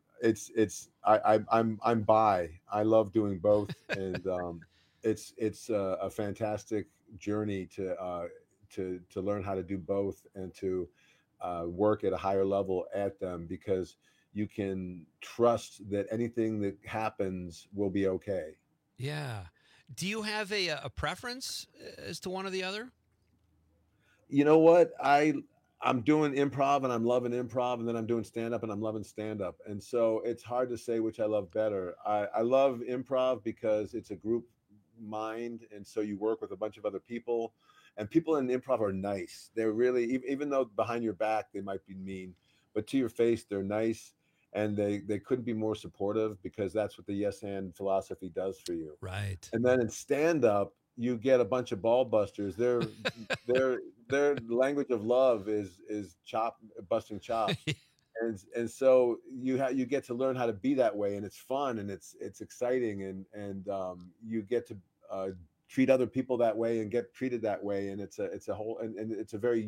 I'm bi. I love doing both. And it's a fantastic journey to learn how to do both and to work at a higher level at them, because you can trust that anything that happens will be okay. Yeah. Do you have a preference as to one or the other? You know what? I'm doing improv and I'm loving improv, and then I'm doing stand-up and I'm loving stand-up. And so it's hard to say which I love better. I love improv because it's a group mind, and so you work with a bunch of other people. And people in improv are nice. They're really, even though behind your back they might be mean, but to your face they're nice, and they couldn't be more supportive, because that's what the yes and philosophy does for you. Right. And then in stand up, you get a bunch of ball busters. Their language of love is busting chops. And so you get to learn how to be that way, and it's fun and it's exciting, and you get to treat other people that way and get treated that way, and it's a whole and it's a very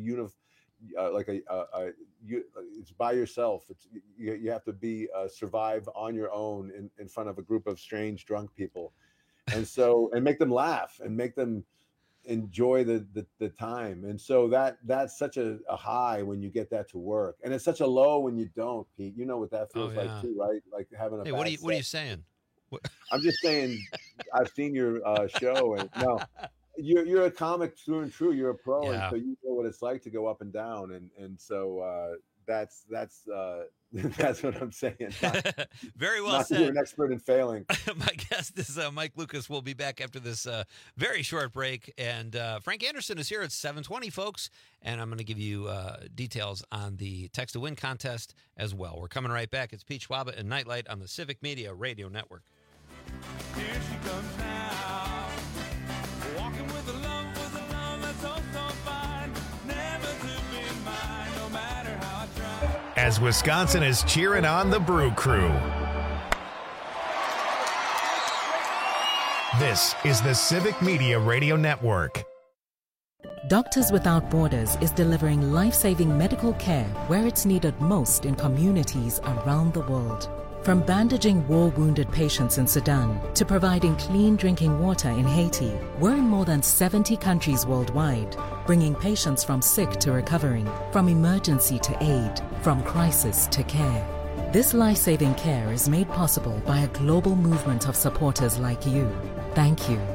it's by yourself. You have to be survive on your own in front of a group of strange drunk people, and make them laugh and make them enjoy the time. And so that's such a high when you get that to work, and it's such a low when you don't, Pete. You know what that feels like too, right? Like having a what are you saying? I'm just saying, I've seen your show, and no, you're a comic through and true. You're a pro, and so you know what it's like to go up and down, and so that's what I'm saying. Very well not said. You're an expert in failing. My guest is Mike Lucas. We'll be back after this very short break, and Frank Anderson is here at 7:20, folks, and I'm going to give you details on the Text to Win contest as well. We're coming right back. It's Pete Schwaba and Nightlight on the Civic Media Radio Network. Here she comes now, walking with a love that's oh so fine, never to be mine, no matter how I try. As Wisconsin is cheering on the Brew Crew. This is the Civic Media Radio Network. Doctors Without Borders is delivering life-saving medical care where it's needed most in communities around the world. From bandaging war-wounded patients in Sudan to providing clean drinking water in Haiti, we're in more than 70 countries worldwide, bringing patients from sick to recovering, from emergency to aid, from crisis to care. This life-saving care is made possible by a global movement of supporters like you. Thank you.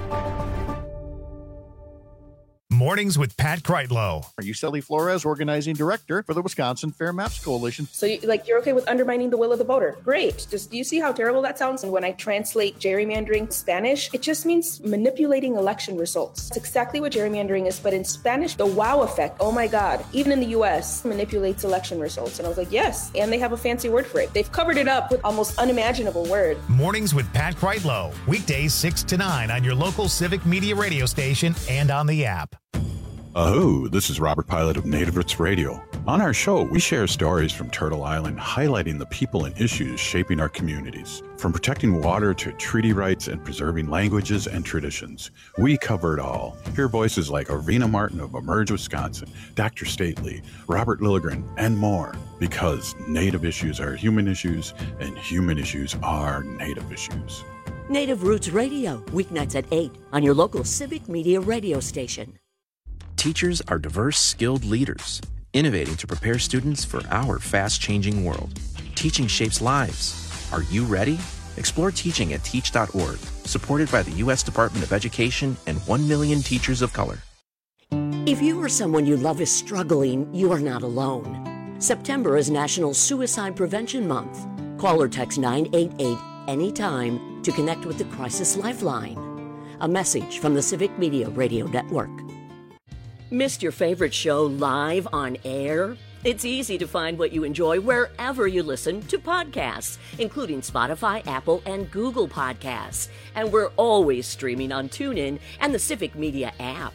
Mornings with Pat Kreitlow. Are you Sally Flores, organizing director for the Wisconsin Fair Maps Coalition? So you're okay with undermining the will of the voter. Great. Just do you see how terrible that sounds? And when I translate gerrymandering Spanish, it just means manipulating election results. It's exactly what gerrymandering is, but in Spanish, the wow effect, oh my God, even in the US, manipulates election results. And I was like, yes, and they have a fancy word for it. They've covered it up with almost unimaginable word. Mornings with Pat Kreitlow. Weekdays 6 to 9 on your local Civic Media radio station and on the app. This is Robert Pilot of Native Roots Radio. On our show, we share stories from Turtle Island, highlighting the people and issues shaping our communities. From protecting water to treaty rights and preserving languages and traditions, we cover it all. Hear voices like Arvina Martin of Emerge Wisconsin, Dr. Stately, Robert Lilligren, and more. Because Native issues are human issues, and human issues are Native issues. Native Roots Radio, weeknights at 8 on your local Civic Media radio station. Teachers are diverse, skilled leaders, innovating to prepare students for our fast-changing world. Teaching shapes lives. Are you ready? Explore teaching at teach.org, supported by the U.S. Department of Education and 1 million teachers of color. If you or someone you love is struggling, you are not alone. September is National Suicide Prevention Month. Call or text 988 anytime to connect with the Crisis Lifeline. A message from the Civic Media Radio Network. Missed your favorite show live on air? It's easy to find what you enjoy wherever you listen to podcasts, including Spotify, Apple, and Google Podcasts. And we're always streaming on TuneIn and the Civic Media app.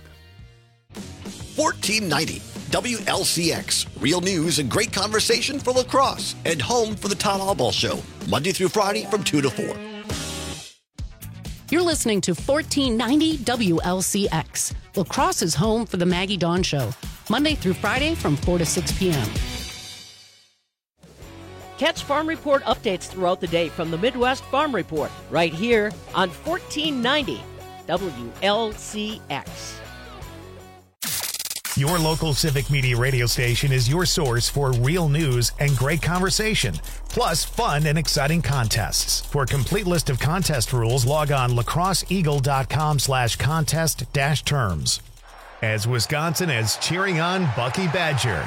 1490 WLCX. Real news and great conversation for La Crosse and home for the Todd Albaugh Show. Monday through Friday from 2 to 4. You're listening to 1490 WLCX. La Crosse is home for the Maggie Dawn Show, Monday through Friday from 4 to 6 p.m. Catch Farm Report updates throughout the day from the Midwest Farm Report, right here on 1490 WLCX. Your local Civic Media radio station is your source for real news and great conversation, plus fun and exciting contests. For a complete list of contest rules, log on lacrosseeagle.com/contest-terms. As Wisconsin is cheering on Bucky Badger.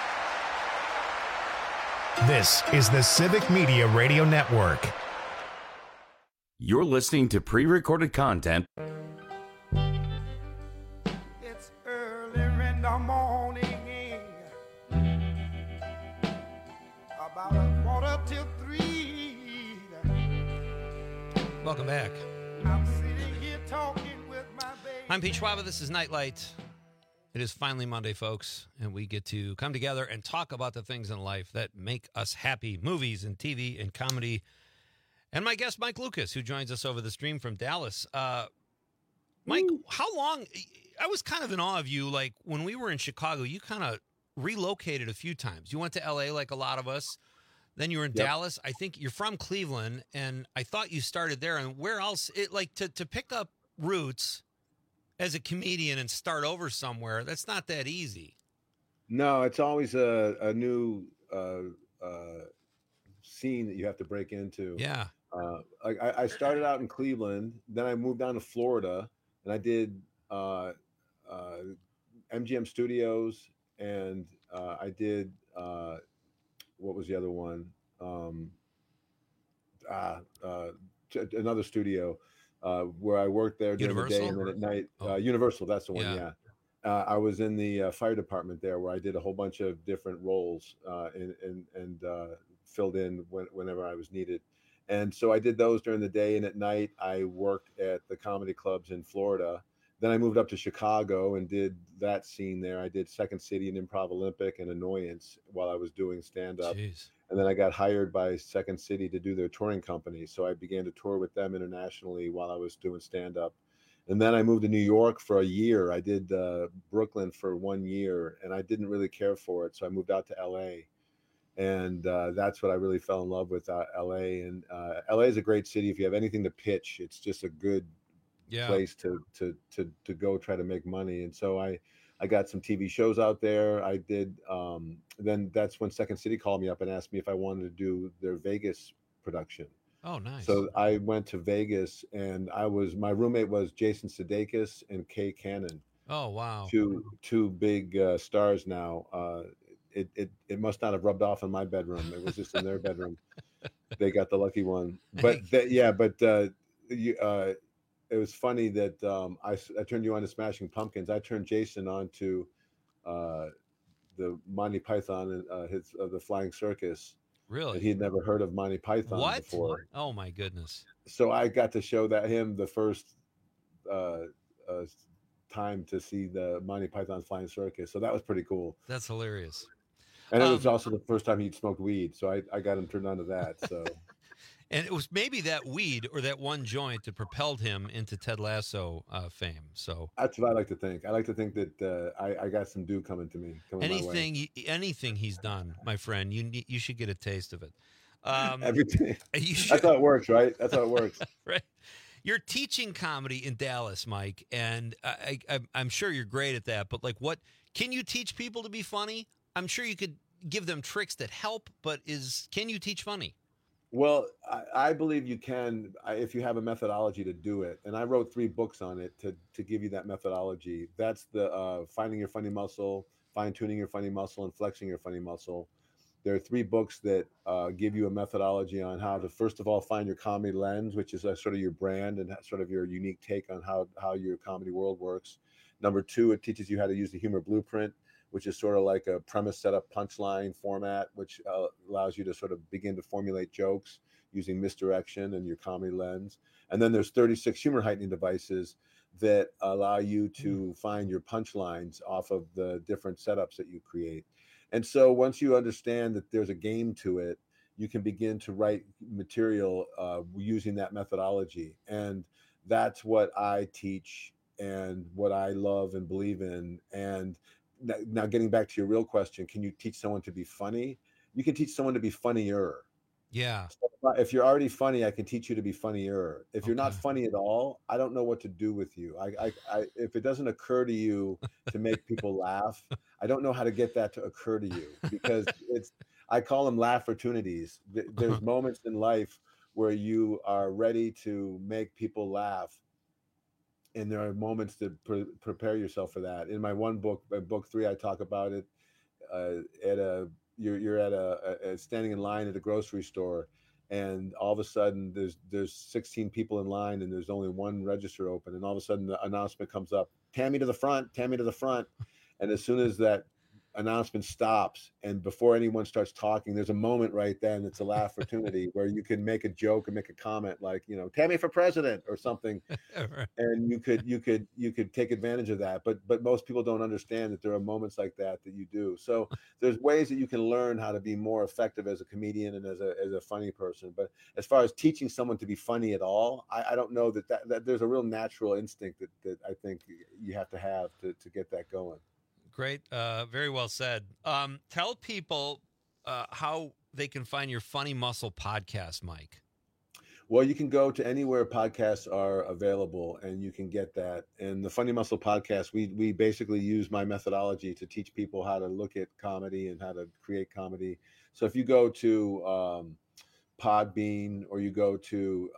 This is the Civic Media Radio Network. You're listening to pre-recorded content. The morning, about 2:45. Welcome back. I'm sitting here talking with my baby. I'm Pete Schwaba. This is Nightlight. It is finally Monday, folks, and we get to come together and talk about the things in life that make us happy, movies and TV and comedy. And my guest, Mike Lucas, who joins us over the stream from Dallas. Mike, how long... I was kind of in awe of you. Like, when we were in Chicago, you kind of relocated a few times. You went to L.A. like a lot of us. Then you were in Dallas. I think you're from Cleveland, and I thought you started there. And where else? To pick up roots as a comedian and start over somewhere, that's not that easy. No, it's always a new scene that you have to break into. Yeah. I started out in Cleveland. Then I moved down to Florida, and I did MGM Studios, and I did what was the other one? Another studio where I worked there during the day and then at night. Universal, that's the one. Yeah. I was in the fire department there, where I did a whole bunch of different roles and filled in whenever I was needed. And so I did those during the day, and at night I worked at the comedy clubs in Florida. Then I moved up to Chicago and did that scene there. I did Second City and Improv Olympic and Annoyance while I was doing stand-up. Jeez. And then I got hired by Second City to do their touring company. So I began to tour with them internationally while I was doing stand-up. And then I moved to New York for a year. I did Brooklyn for 1 year, and I didn't really care for it. So I moved out to LA. And that's what I really fell in love with, LA. And LA is a great city. If you have anything to pitch, it's just a good place to go try to make money. And so I got some TV shows out there. I did. Then that's when Second City called me up and asked me if I wanted to do their Vegas production. Oh, nice. So I went to Vegas, and my roommate was Jason Sudeikis and Kay Cannon. Oh, wow. Two big stars now. It must not have rubbed off in my bedroom. It was just in their bedroom. They got the lucky one. But it was funny that I turned you on to Smashing Pumpkins. I turned Jason on to the Monty Python and the Flying Circus. Really? He had never heard of Monty Python before. Oh my goodness! So I got to show him the first time to see the Monty Python Flying Circus. So that was pretty cool. That's hilarious. And it was also the first time he'd smoked weed. So I got him turned on to that. So. And it was maybe that weed or that one joint that propelled him into Ted Lasso fame. So that's what I like to think. I like to think that I got some dew coming to me. Anything he's done, my friend, you should get a taste of it. Everything. That's how it works, right? That's how it works. Right. You're teaching comedy in Dallas, Mike, and I'm sure you're great at that. But what can you teach people to be funny? I'm sure you could give them tricks that help, but can you teach funny? Well, I believe you can if you have a methodology to do it. And I wrote 3 books on it to give you that methodology. That's the Finding Your Funny Muscle, Fine-Tuning Your Funny Muscle, and Flexing Your Funny Muscle. There are 3 books that give you a methodology on how to, first of all, find your comedy lens, which is sort of your brand and sort of your unique take on how your comedy world works. Number 2, it teaches you how to use the humor blueprint, which is sort of like a premise setup punchline format, which allows you to sort of begin to formulate jokes using misdirection and your comedy lens. And then there's 36 humor heightening devices that allow you to find your punchlines off of the different setups that you create. And so once you understand that there's a game to it, you can begin to write material using that methodology. And that's what I teach and what I love and believe in. And now getting back to your real question, can you teach someone to be funny? You can teach someone to be funnier. Yeah. So if you're already funny, I can teach you to be funnier. If you're not funny at all, I don't know what to do with you. If it doesn't occur to you to make people laugh, I don't know how to get that to occur to you, because I call them laugh-opportunities. There's moments in life where you are ready to make people laugh. And there are moments to prepare yourself for that. In my one book, book 3, I talk about it. You're at a standing in line at a grocery store, and all of a sudden there's 16 people in line, and there's only one register open, and all of a sudden the announcement comes up: "Tammy to the front, Tammy to the front." And as soon as that announcement stops, and before anyone starts talking, there's a moment right then. It's a laugh opportunity where you can make a joke and make a comment like, "Tammy for president" or something, and you could take advantage of that. But most people don't understand that there are moments like that you do. So there's ways that you can learn how to be more effective as a comedian and as a funny person. But as far as teaching someone to be funny at all, I don't know that there's a real natural instinct that I think you have to get that going. Great. Very well said. Tell people how they can find your Funny Muscle podcast, Mike. Well, you can go to anywhere podcasts are available, and you can get that. And the Funny Muscle podcast, we basically use my methodology to teach people how to look at comedy and how to create comedy. So if you go to Podbean, or you go to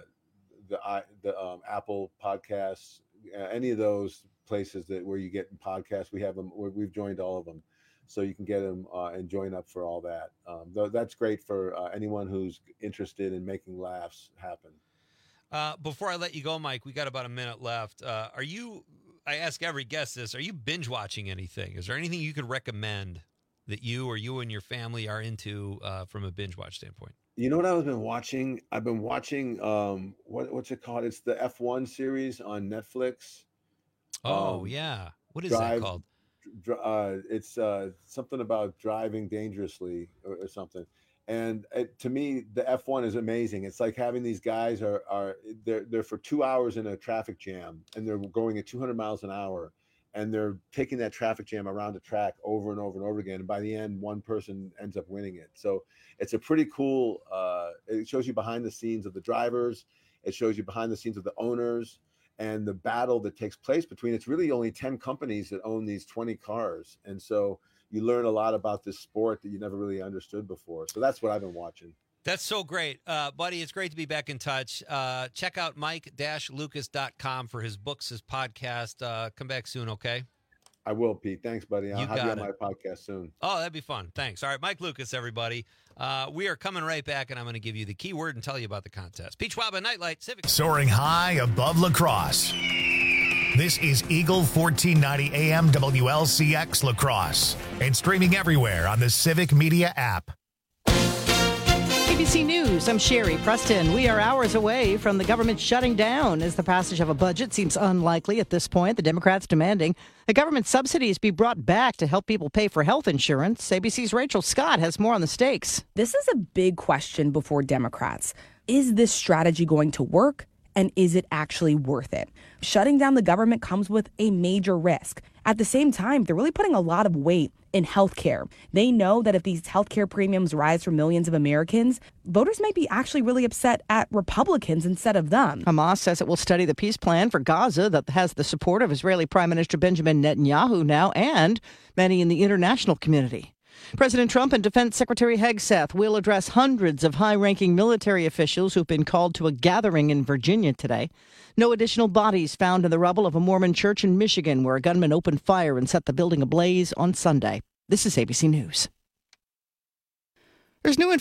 the Apple Podcasts, any of those places where you get podcasts, we have them. We've joined all of them, so you can get them and join up for all that. That's great for anyone who's interested in making laughs happen. Before I let you go, Mike, we got about a minute left. I ask every guest this: are you binge watching anything? Is there anything you could recommend that you and your family are into from a binge watch standpoint? You know what I've been watching? I've been watching what's it called? It's the F1 series on Netflix. Oh, yeah. What is that called? It's something about driving dangerously or something. And to me, the F1 is amazing. It's like having these guys they're for 2 hours in a traffic jam, and they're going at 200 miles an hour, and they're taking that traffic jam around the track over and over and over again. And by the end, one person ends up winning it. So it's a pretty cool. It shows you behind the scenes of the drivers. It shows you behind the scenes of the owners and the battle that takes place between. It's really only 10 companies that own these 20 cars, and so you learn a lot about this sport that you never really understood before. So that's what I've been watching. That's so great. Buddy, it's great to be back in touch. Check out mike-lucas.com for his books, his podcast. Come back soon, okay? I will, Pete. Thanks, buddy. I'll have you on my podcast soon. Oh, that'd be fun. Thanks. All right, Mike Lucas, everybody. We are coming right back, and I'm going to give you the keyword and tell you about the contest. Peach Waba, Nightlight, Civic. Soaring high above La Crosse. This is Eagle 1490 AM WLCX La Crosse and streaming everywhere on the Civic Media app. ABC News, I'm Sherry Preston. We are hours away from the government shutting down as the passage of a budget seems unlikely at this point. The Democrats demanding the government subsidies be brought back to help people pay for health insurance. ABC's Rachel Scott has more on the stakes. This is a big question before Democrats. Is this strategy going to work? And is it actually worth it? Shutting down the government comes with a major risk. At the same time, they're really putting a lot of weight in healthcare. They know that if these healthcare premiums rise for millions of Americans, voters may be actually really upset at Republicans instead of them. Hamas says it will study the peace plan for Gaza that has the support of Israeli Prime Minister Benjamin Netanyahu now and many in the international community. President Trump and Defense Secretary Hegseth will address hundreds of high-ranking military officials who've been called to a gathering in Virginia today. No additional bodies found in the rubble of a Mormon church in Michigan where a gunman opened fire and set the building ablaze on Sunday. This is ABC News. There's new